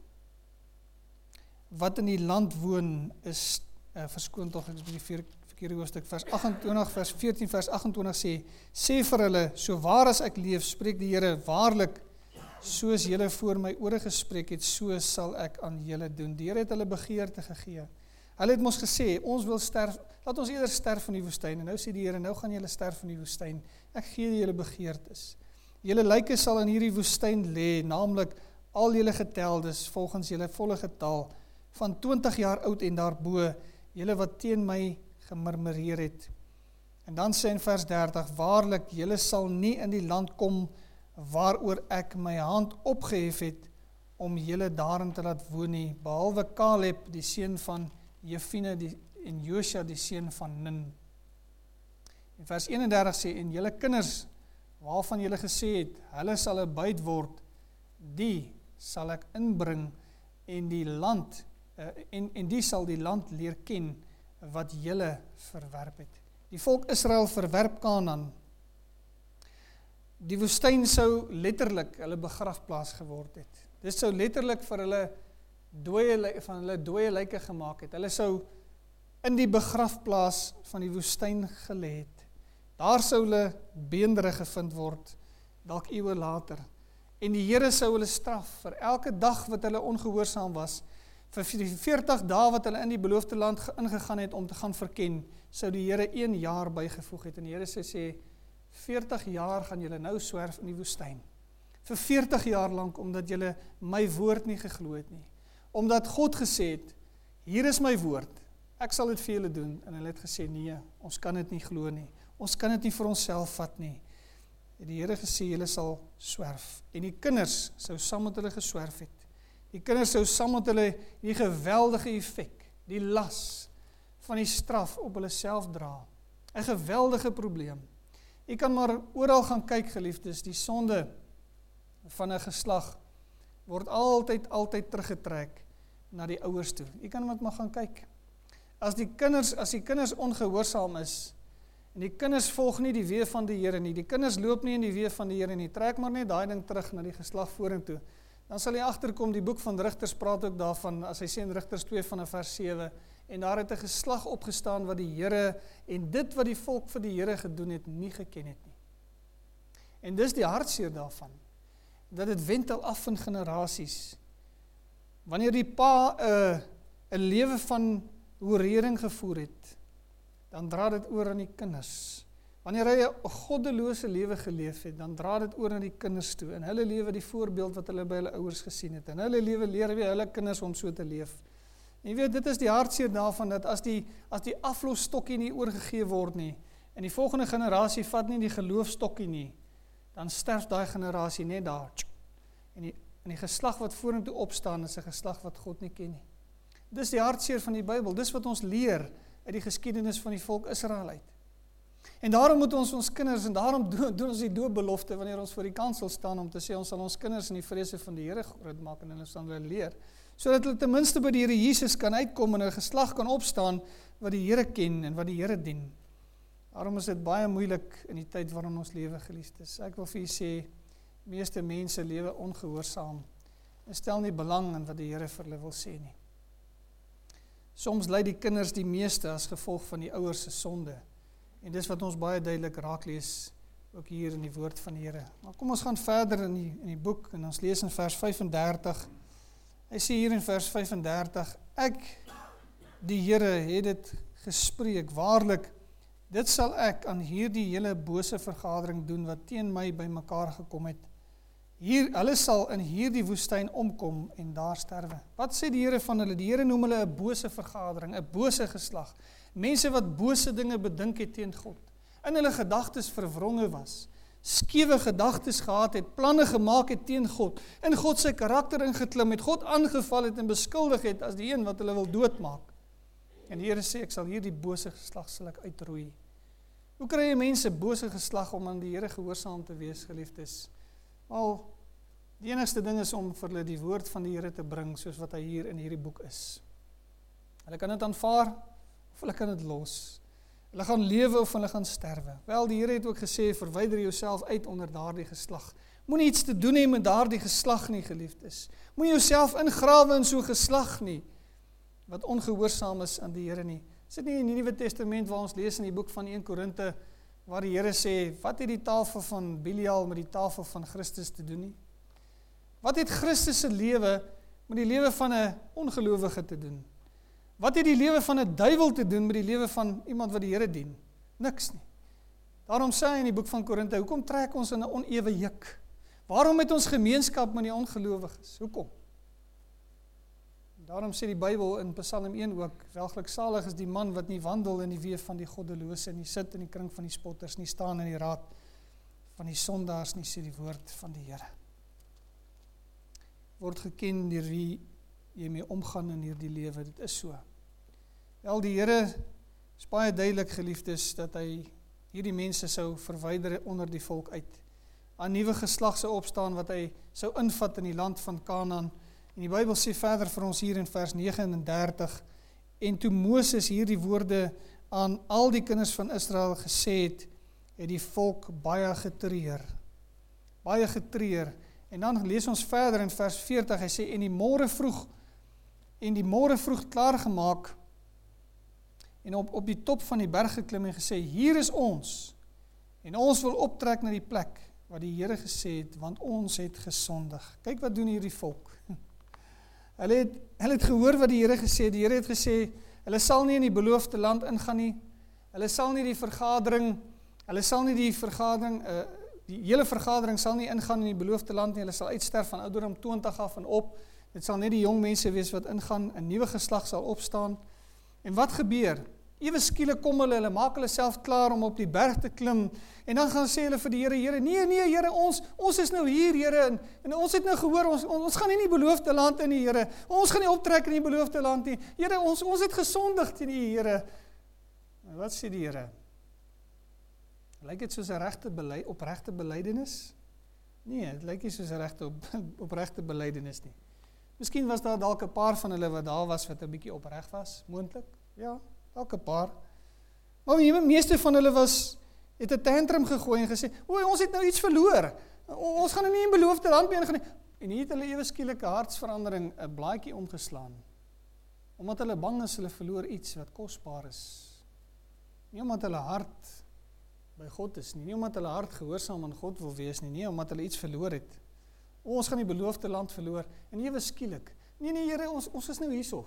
A: wat in die land woon is, verskoon tog, ek is by die verkeerde hoofstuk, vers 28, vers 14, vers 28 sê vir hulle, so waar as ek leef, spreek die Here, waarlik, soos julle voor my ore gespreek het, so sal ek aan julle doen. Die Here het hulle begeerte gegee. Hulle het mos gesê, ons wil sterf, laat ons eerder sterf in die woestyn. En nou sê die Here, nou gaan julle sterf in die woestyn. Ek gee julle begeertes. Julle lyke sal in hierdie woestyn lê, naamlik al julle geteldes volgens julle volle getal, van 20 jaar oud en daarbo, julle wat teen my gemurmureer het. En dan sê in vers 30, waarlik, julle sal nie in die land kom waaroor ek my hand opgehef het om julle daarin te laat woon nie, behalwe Caleb, die seun van Jefune en Josua, die seun van Nun. In vers 31 sê, en julle kinders, waarvan julle gesê het, hulle sal 'n buit word, die sal ek inbring en die land, en die sal die land leer ken wat julle verwerp het. Die volk Israel verwerp Kanaan. Die woestyn sou letterlik hulle begrafplaas geword het. Dit sou letterlik vir hulle dooie lyke gemaak het. Hulle sou in die begrafplaas van die woestyn gelê het. Daar sou hulle beendere gevind word, dalk eeue later. En die Here sou hulle straf vir elke dag wat hulle ongehoorsaam was, vir die 40 dae wat hulle in die beloofde land ingegaan het om te gaan verken, sou die Here 1 jaar bygevoeg het. En die Here sê, 40 jaar gaan julle nou swerf in die woestyn. Vir 40 jaar lank, omdat julle my woord nie geglo het nie. Omdat God gesê het, hier is my woord, ek sal dit vir julle doen. En hulle het gesê, nee, ons kan dit nie glo nie. Ons kan dit nie vir onsself vat nie. En die Here gesê, julle sal swerf. En die kinders sou saam met hulle geswerf het. Die kinders sou saam met hulle die geweldige effek, die las van die straf op hulle self dra. 'n geweldige probleem. Jy kan maar oral gaan kyk, geliefdes, die sonde van 'n geslag word altyd teruggetrek na die ouers toe. Jy kan maar gaan kyk. As die kinders ongehoorsaam is, en die kinders volg nie die weë van die Here nie, die kinders loop nie in die weë van die Here nie, trek maar net daai ding terug na die geslag vorentoe, dan sal jy agterkom, die boek van Rigters praat ook daarvan, as hy sê in Rigters 2 van vers 7, en daar het 'n geslag opgestaan wat die Here, en dit wat die volk vir die Here gedoen het, nie geken het nie. En dis die hartseer daarvan, dat dit wentel af in generasies. Wanneer die pa 'n lewe van hoerering gevoer het, dan dra dit oor aan die kinders. Wanneer hy 'n goddelose lewe geleef het, dan dra dit oor aan die kinders toe. En hulle lewe die voorbeeld wat hulle by hulle ouers gesien het. En hulle lewe leer weer hulle kinders om so te leef. En jy weet, dit is die hartseer daarvan, dat as die aflosstokkie nie oorgegee word nie, en die volgende generasie vat nie die geloofstokkie nie, dan sterf daai generasie net daar. En die geslag wat vorentoe opstaan, is 'n geslag wat God nie ken nie. Dis die hartseer van die Bybel, dis wat ons leer uit die geskiedenis van die volk Israel uit. En daarom moet ons kinders, en daarom doen ons die doopbelofte, wanneer ons voor die kansel staan, om te sê, ons sal ons kinders in die vrese van die Here groot maak, en hulle sal hulle leer, sodat hulle ten minste by die Here Jesus kan uitkom, en 'n geslag kan opstaan, wat die Here ken, en wat die Here dien. Daarom is dit baie moeilik in die tyd waarin ons lewe, geliefdes. Ek wil vir u sê, meeste mense lewe ongehoorsaam, en stel nie belang in wat die Here vir hulle wil sê nie. Soms ly die kinders die meeste as gevolg van die ouers se sonde. En dis wat ons baie duidelik raak lees ook hier in die woord van die Here. Maar kom ons gaan verder in die boek en ons lees in vers 35. Hy sê hier in vers 35, ek, die Here, het dit gespreek, waarlik, dit sal ek aan hierdie hele bose vergadering doen wat teen my bymekaar gekom het. Hulle sal in hierdie woestyn omkom en daar sterwe. Wat sê die Here van hulle? Die Here noem hulle 'n bose vergadering, 'n bose geslag. Mense wat bose dinge bedink het teen God. In hulle gedagtes verwronge was, skewe gedagtes gehad het, planne gemaak het teen God, in God sy karakter ingeklim het, God aangeval het en beskuldig het as die een wat hulle wil doodmaak. En die Here sê, ek sal hierdie bose geslag sal ek uitroei. Hoe kry jy mense bose geslag om aan die Here gehoorsaam te wees, geliefdes? Al, die enigste ding is om vir hulle die woord van die Here te bring, soos wat hy hier in hierdie boek is. Hulle kan dit aanvaar, of hulle kan dit los. Hulle gaan lewe of hulle gaan sterwe. Wel, die Here het ook gesê, verwyder jouself uit onder daardie geslag. Moenie iets te doen hê met daardie geslag nie, geliefdes. Moenie jouself ingrawe in so 'n geslag nie, wat ongehoorsaam is aan die Here nie. Is dit nie in die Nuwe Testament waar ons lees in die boek van 1 Korinte, waar die Here sê, wat het die tafel van Belial met die tafel van Christus te doen nie? Wat het Christus se lewe met die lewe van 'n ongelowige te doen? Wat het die lewe van 'n duiwel te doen met die lewe van iemand wat die Here dien? Niks nie. Daarom sê hy in die boek van Korinte, hoekom trek ons in 'n onewe juk? Waarom het ons gemeenskap met die ongelowiges? Hoekom? Daarom sê die Bybel in Psalm 1 ook, welgeluksalig is die man wat nie wandel in die weë van die goddelose, nie sit in die kring van die spotters, nie staan in die raad van die sondaars, nie, sê die woord van die Here. Word geken deur wie jy mee omgaan in hierdie lewe, dit is so. Wel, die Here is baie duidelik, geliefdes, dat hy hierdie mense sou verwyder onder die volk uit. 'n nuwe geslag sou opstaan wat hy sou invat in die land van Kanaan. En die Bybel sê verder vir ons hier in vers 39, en toe Moses hierdie woorde aan al die kinders van Israel gesê het die volk baie getreur. Baie getreur. En dan lees ons verder in vers 40, hy sê, en die môre vroeg klaargemaak, en op die top van die berg geklim en gesê, hier is ons, en ons wil optrek na die plek, wat die Here gesê het, want ons het gesondig. Kyk wat doen hierdie volk. Hulle het gehoor wat die Here gesê het. Die Here het gesê, hulle sal nie in die beloofde land ingaan nie. Hulle sal nie die hele vergadering sal nie ingaan in die beloofde land nie. Hulle sal uitsterf van ouderdom 20 af en op. Dit sal net die jong mense wees wat ingaan. 'n nuwe geslag sal opstaan. En wat gebeur? Ewe skielik kom hulle maak hulle self klaar om op die berg te klim. En dan gaan sê hulle vir die Here, Here, nee Here, ons is nou hier, Here, en ons het nou gehoor, ons gaan nie in die beloofde land in die Here. Ons gaan nie optrek in die beloofde land nie. Here, ons het gesondig teen U, Here. En wat sê die Here? Lyk dit soos 'n opregte belydenis? Nee, dit lyk nie soos 'n opregte belydenis nie. Miskien was daar dalk 'n paar van hulle wat daar was wat 'n bietjie opreg was, moontlik. Ja, dalk 'n paar. Maar die meeste van hulle het 'n tantrum gegooi en gesê, ons het nou iets verloor. Ons gaan nou nie in beloofde land meer ingaan nie. En hier het hulle ewe skielike hartsverandering 'n blaadjie omgeslaan. Omdat hulle bang is hulle verloor iets wat kosbaar is. Nie omdat hulle hart by God is nie omdat hulle hart gehoorsaam aan God wil wees nie omdat hulle iets verloor het. Ons gaan die beloofde land verloor en ewe skielik. Nee Here, ons is nou hierso.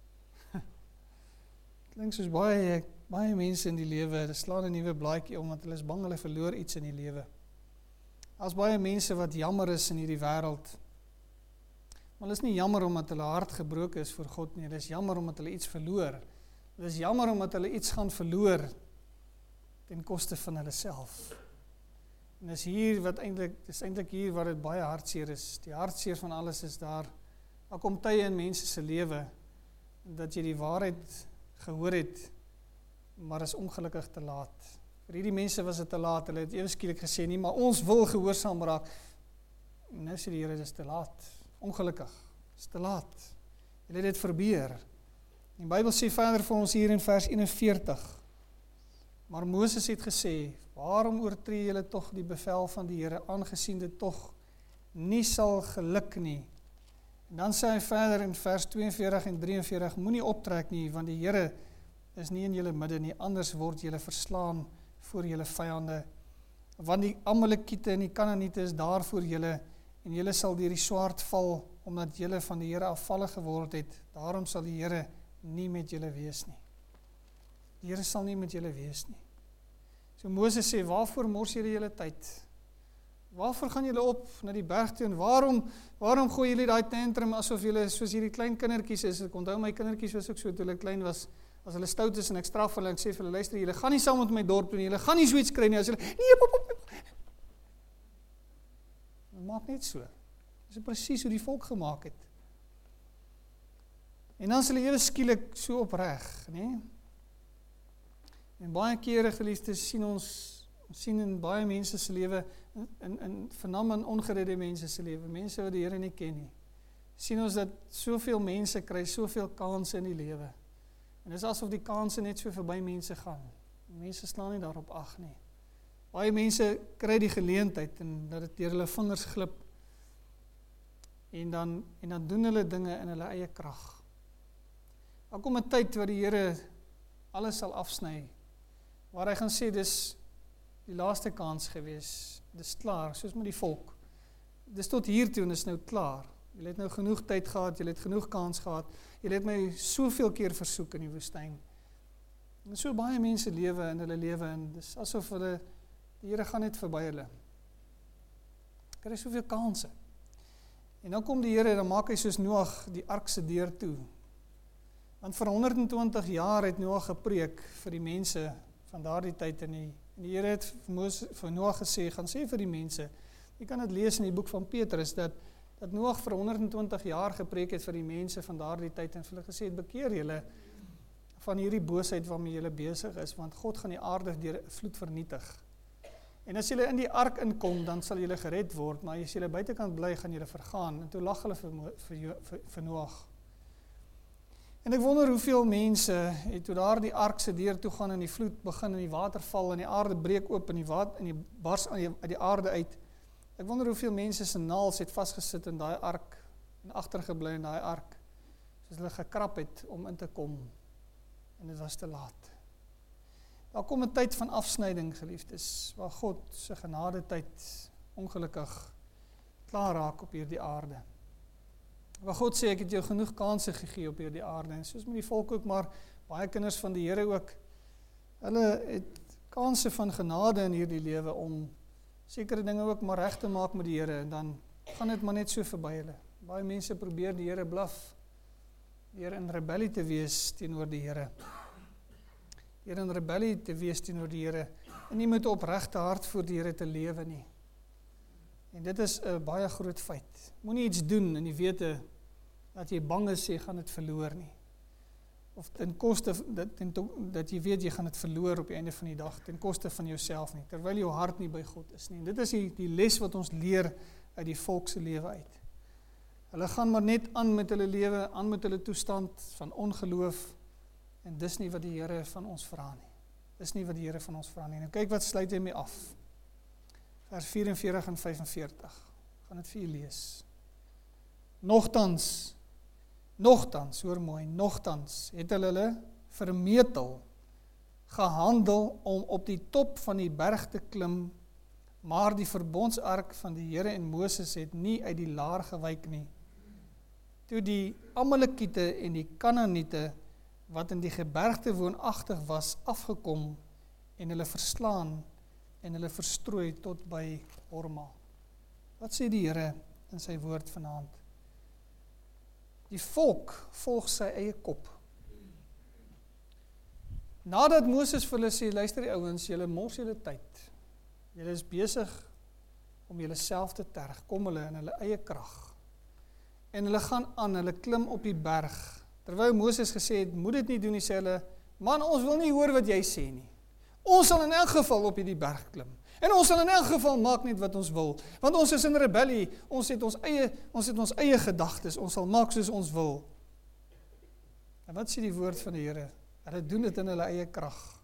A: Klink soos baie mense in die lewe, hulle slaan 'n nuwe blaadjie omdat hulle is bang hulle verloor iets in die lewe. Daar's baie mense wat jammer is in hierdie wêreld. Maar hulle is nie jammer omdat hulle hart gebroken is vir God nie, hulle is jammer omdat hulle iets verloor. Hulle is jammer omdat hulle iets gaan verloor ten koste van hulle self. En dis eintlik hier waar dit baie hartseer is. Die hartseer van alles is daar kom tye in mense se lewe dat jy die waarheid gehoor het, maar is ongelukkig te laat. Vir hierdie mense was dit te laat. Hulle het ewe skielik gesê nie, maar ons wil gehoorsaam raak. En nou sê die Here, dis te laat. Ongelukkig, dis te laat. Hulle het dit verbeur. Die Bybel sê verder vir ons hier in vers 41. Maar Moses het gesê, waarom oortree julle tog die bevel van die Here, aangesien dit tog nie sal geluk nie. En dan sê hy verder in vers 42 en 43, moenie optrek nie, want die Here is nie in julle midde nie, anders word julle verslaan voor julle vyande. want die Amalekiete en die Kanaaniete is daar voor julle, en julle sal deur die swaard val, omdat julle van die Here afvallig geword het. Daarom sal die Here nie met julle wees nie. Die Here sal nie met julle wees nie. So Moses sê, waarvoor mors julle julle tyd? Waarvoor gaan julle op na die berg toe, en waarom gooi julle daai tantrum asof julle soos hierdie klein kindertjies is? Ek onthou my kindertjies was ook so toe hulle klein was, as hulle stout is en ek straf hulle en ek sê vir hulle, luister, julle gaan nie saam met my dorp doen, julle gaan nie so iets kry nie, as julle, nee, maak net so. Dis presies hoe die volk gemaak het. En dan is hulle ewe skielik so opreg, né? En baie kere, geliefdes, sien in baie mense se lewe, in vernam in ongeredde mense se lewe, mense wat die Here nie ken nie, sien ons dat soveel mense kry soveel kansse in die lewe. En dis asof die kansse net so verby mense gaan. Mense slaan nie daarop ag nie. Baie mense kry die geleentheid en dat dit deur hulle vingers glip. En dan doen hulle dinge in hulle eie krag. Daar kom 'n tyd waar die Here alles sal afsny, waar hy gaan sê, dis die laaste kans gewees, dis klaar, soos met die volk. Dis tot hier toe en is nou klaar. Julle het nou genoeg tyd gehad, julle het genoeg kans gehad, julle het my soveel keer versoek in die woestyn. En so baie mense lewe in hulle lewe, en dis asof die Here gaan net verby hulle. Kry soveel kanse. En dan kom die Here, dan maak hy soos Noag die ark se deur toe. Want vir 120 jaar het Noag gepreek vir die mense van daardie tyd, en die Here het vir Noag gesê, gaan sê vir die mense, jy kan dit lees in die boek van Petrus, dat Noag vir 120 jaar gepreek het vir die mense van daardie tyd, en vir hulle gesê het, bekeer julle van hierdie boosheid waarmee julle besig is, want God gaan die aarde deur 'n vloed vernietig. En as julle in die ark inkom, dan sal julle gered word, maar as julle buitekant bly, gaan julle vergaan. En toe lag hulle vir Noag. En ek wonder hoeveel mense het toe daar die ark se deur toe gaan en die vloed begin en die water val en die aarde breek oop en die bars uit die aarde uit. Ek wonder hoeveel mense se naels het vasgesit in daai ark en agtergebly in daai ark, soos hulle gekrap het om in te kom. En dit was te laat. Daar kom 'n tyd van afsnyding, geliefdes, waar God se genade tyd ongelukkig klaar raak op hierdie aarde. Waar God sê, ek het jou genoeg kansse gegee op hierdie aarde, en soos met die volk ook, maar baie kinders van die Here ook, hulle het kansse van genade in hierdie lewe om sekere dinge ook maar reg te maak met die Here, en dan gaan dit maar net so verby hulle. Baie mense probeer die Here blaf, deur in rebellie te wees teenoor die Here. Deur in rebellie te wees teenoor die Here, en nie met 'n opregte hart voor die Here te lewe nie. En dit is 'n baie groot feit. Moenie iets doen in die wete dat jy bang is jy gaan dit verloor nie. Of ten koste dat jy weet jy gaan dit verloor op die einde van die dag, ten koste van jouself nie, terwyl jou hart nie by God is nie. En dit is die les wat ons leer uit die volk se lewe uit. Hulle gaan maar net aan met hulle lewe, aan met hulle toestand van ongeloof, en dis nie wat die Here van ons vra nie. Dis nie wat die Here van ons vra nie. Nou kyk wat sluit hy mee af. Vers 44 en 45. Gaan dit vir u lees. Nogtans, hoor mooi, nogtans het hulle vermetel gehandel om op die top van die berg te klim, maar die verbondsark van die Here en Moses het nie uit die laar gewyk nie. Toe die Amalekiete en die Kanaaniete wat in die gebergte woonagtig was, afgekom en hulle verslaan en hulle verstrooi tot by Horma. Wat sê die Here in sy woord vanaand? Die volk volg sy eie kop. Nadat Moses vir hulle sê, luister die ouens, julle mors julle tyd. Julle is besig om julle self te terg, kom hulle in hulle eie krag. En hulle gaan aan, hulle klim op die berg. Terwyl Moses gesê het, moet dit nie doen nie, sê hulle, man, ons wil nie hoor wat jy sê nie. Ons sal in elk geval op hierdie berg klim. En ons sal in elk geval maak net wat ons wil. Want ons is in rebellie, ons het ons eie gedagtes, ons sal maak soos ons wil. En wat sê die woord van die Here? Hulle doen dit in hulle eie krag.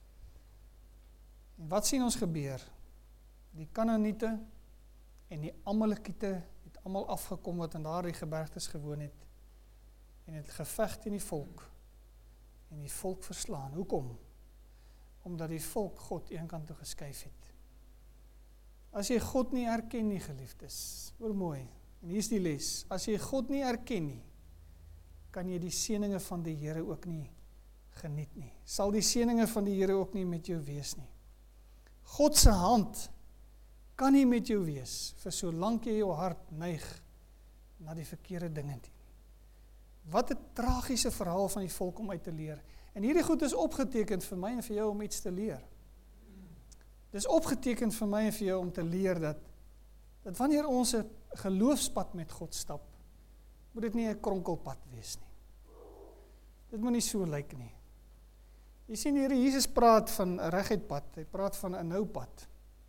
A: En wat sien ons gebeur? Die Kanaaniete en die Amalekiete het almal afgekom wat in daardie gebergtes gewoon het. En het geveg teen die volk. En die volk verslaan. Hoekom? Omdat die volk God eenkant toe geskuif het. As jy God nie erken nie, geliefdes, hoor mooi, en hier is die les, as jy God nie erken nie, kan jy die seëninge van die Here ook nie geniet nie. Sal die seëninge van die Here ook nie met jou wees nie. God se hand kan nie met jou wees, vir solank jy jou hart neig na die verkeerde dinge toe. Wat 'n tragiese verhaal van die volk om uit te leer. En hierdie goed is opgeteken vir my en vir jou om iets te leer. Dit is opgeteken vir my en vir jou om te leer dat wanneer ons 'n geloofspad met God stap, moet dit nie 'n kronkelpad wees nie. Dit moet nie so lyk nie. Jy sien, die Here Jesus praat van 'n reguit pad, hy praat van 'n nou pad.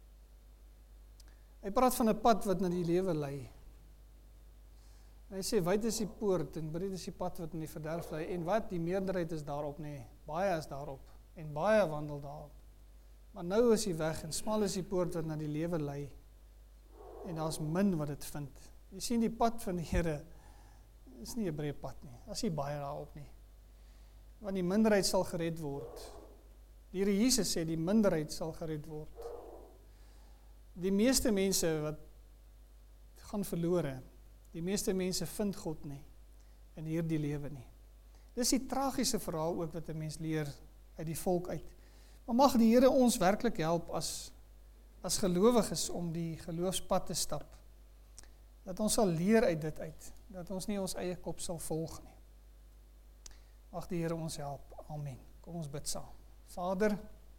A: Hy praat van 'n pad wat na die lewe lei. En hy sê, wyd is die poort en breed is die pad wat in die verderf lei. En wat? Die meerderheid is daarop nie. Baie is daarop. En baie wandel daarop. Maar nou is die weg en smal is die poort wat na die lewe lei. En daar's min wat dit vind. Jy sien, die pad van die Here is nie 'n breë pad nie. Daar's nie baie daarop nie. Want die minderheid sal gered word. Die Here Jesus sê, die minderheid sal gered word. Die meeste mense wat gaan verlore, die meeste mense vind God nie in hierdie lewe nie. Dis die tragiese verhaal ook wat 'n mens leer uit die volk uit. Maar mag die Here ons werklik help as gelowiges om die geloofspad te stap. Dat ons sal leer uit dit uit, dat ons nie ons eie kop sal volg nie. Mag die Here ons help. Amen. Kom ons bid saam. Vader,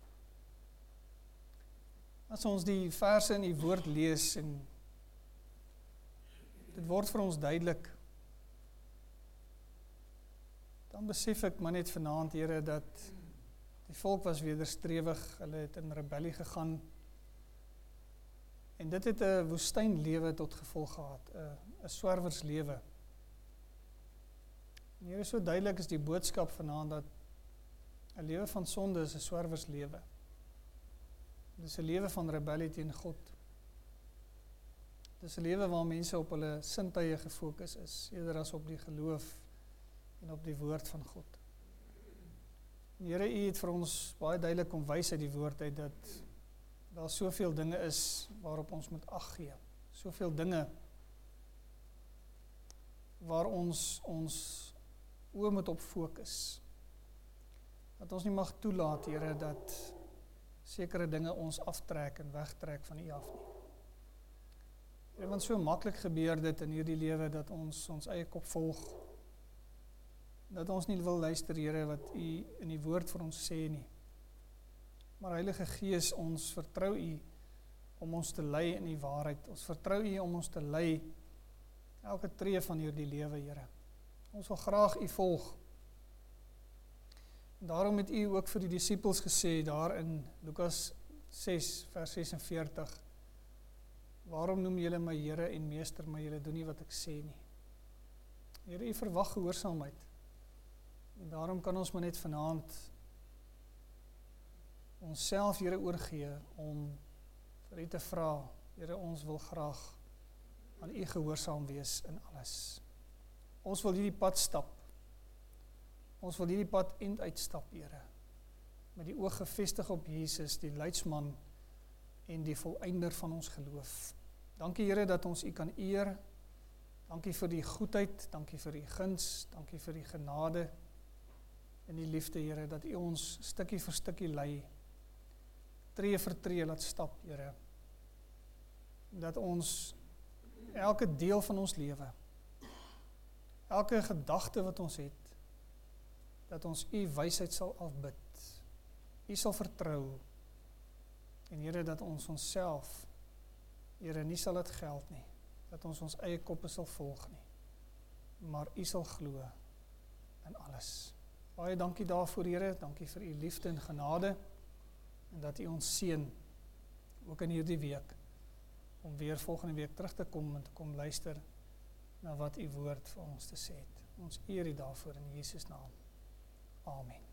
A: as ons die verse in die woord lees en dit word vir ons duidelik, dan besef ek maar net vanaand, Here, dat die volk was wederstrewig, hulle het in rebellie gegaan, en dit het 'n woestynlewe tot gevolg gehad, 'n swerwerslewe. En hier is so duidelik is die boodskap vanaand dat 'n lewe van sonde is 'n swerwerslewe. Dit is 'n lewe van rebellie teen God. Dit is 'n lewe waar mense op hulle sintuie gefokus is, eerder as op die geloof en op die woord van God. En Here, U het vir ons baie duidelik kom wys uit die woord uit dat daar soveel dinge is waarop ons moet ag gee. Soveel dinge waar ons oë moet op fokus. Dat ons nie mag toelaat, Here, dat sekere dinge ons aftrek en wegtrek van U af nie. Here, want so maklik gebeur dit in hierdie lewe dat ons eie kop volg. Dat ons nie wil luister, Here, wat U in die woord vir ons sê nie. Maar Heilige Gees, ons vertrou U om ons te lei in die waarheid. Ons vertrou U om ons te lei elke tree van hierdie lewe, Here. Ons wil graag U volg. En daarom het U ook vir die disippels gesê, daar in Lukas 6, vers 46, waarom noem julle my Here en Meester, maar julle doen nie wat ek sê nie. Here, U verwag gehoorsaamheid. En daarom kan ons maar net vanaand onsself, Here, oorgee om vir U te vra, Here, ons wil graag aan U gehoorsaam wees in alles. Ons wil hierdie pad stap. Ons wil hierdie pad uitstap, Here, met die oog gefestig op Jesus, die leidsman en die volëinder van ons geloof. Dankie, Here, dat ons U kan eer. Dankie vir die goedheid, dankie vir die guns, dankie vir die genade en die liefde, Here, dat U ons stukkie vir stukkie lei, tree vir tree laat stap, Here. Dat ons elke deel van ons lewe, elke gedagte wat ons het, dat ons U wysheid sal afbid, U sal vertrou, en Here, dat ons onsself, Here, nie sal dit geld nie, dat ons eie koppe sal volg nie, maar U sal glo in alles. Baie dankie daarvoor, Here, dankie vir U liefde en genade, en dat U ons seën, ook in hierdie week, om weer volgende week terug te kom en te kom luister na wat U woord vir ons te sê het. Ons eer U daarvoor in Jesus naam. Amen.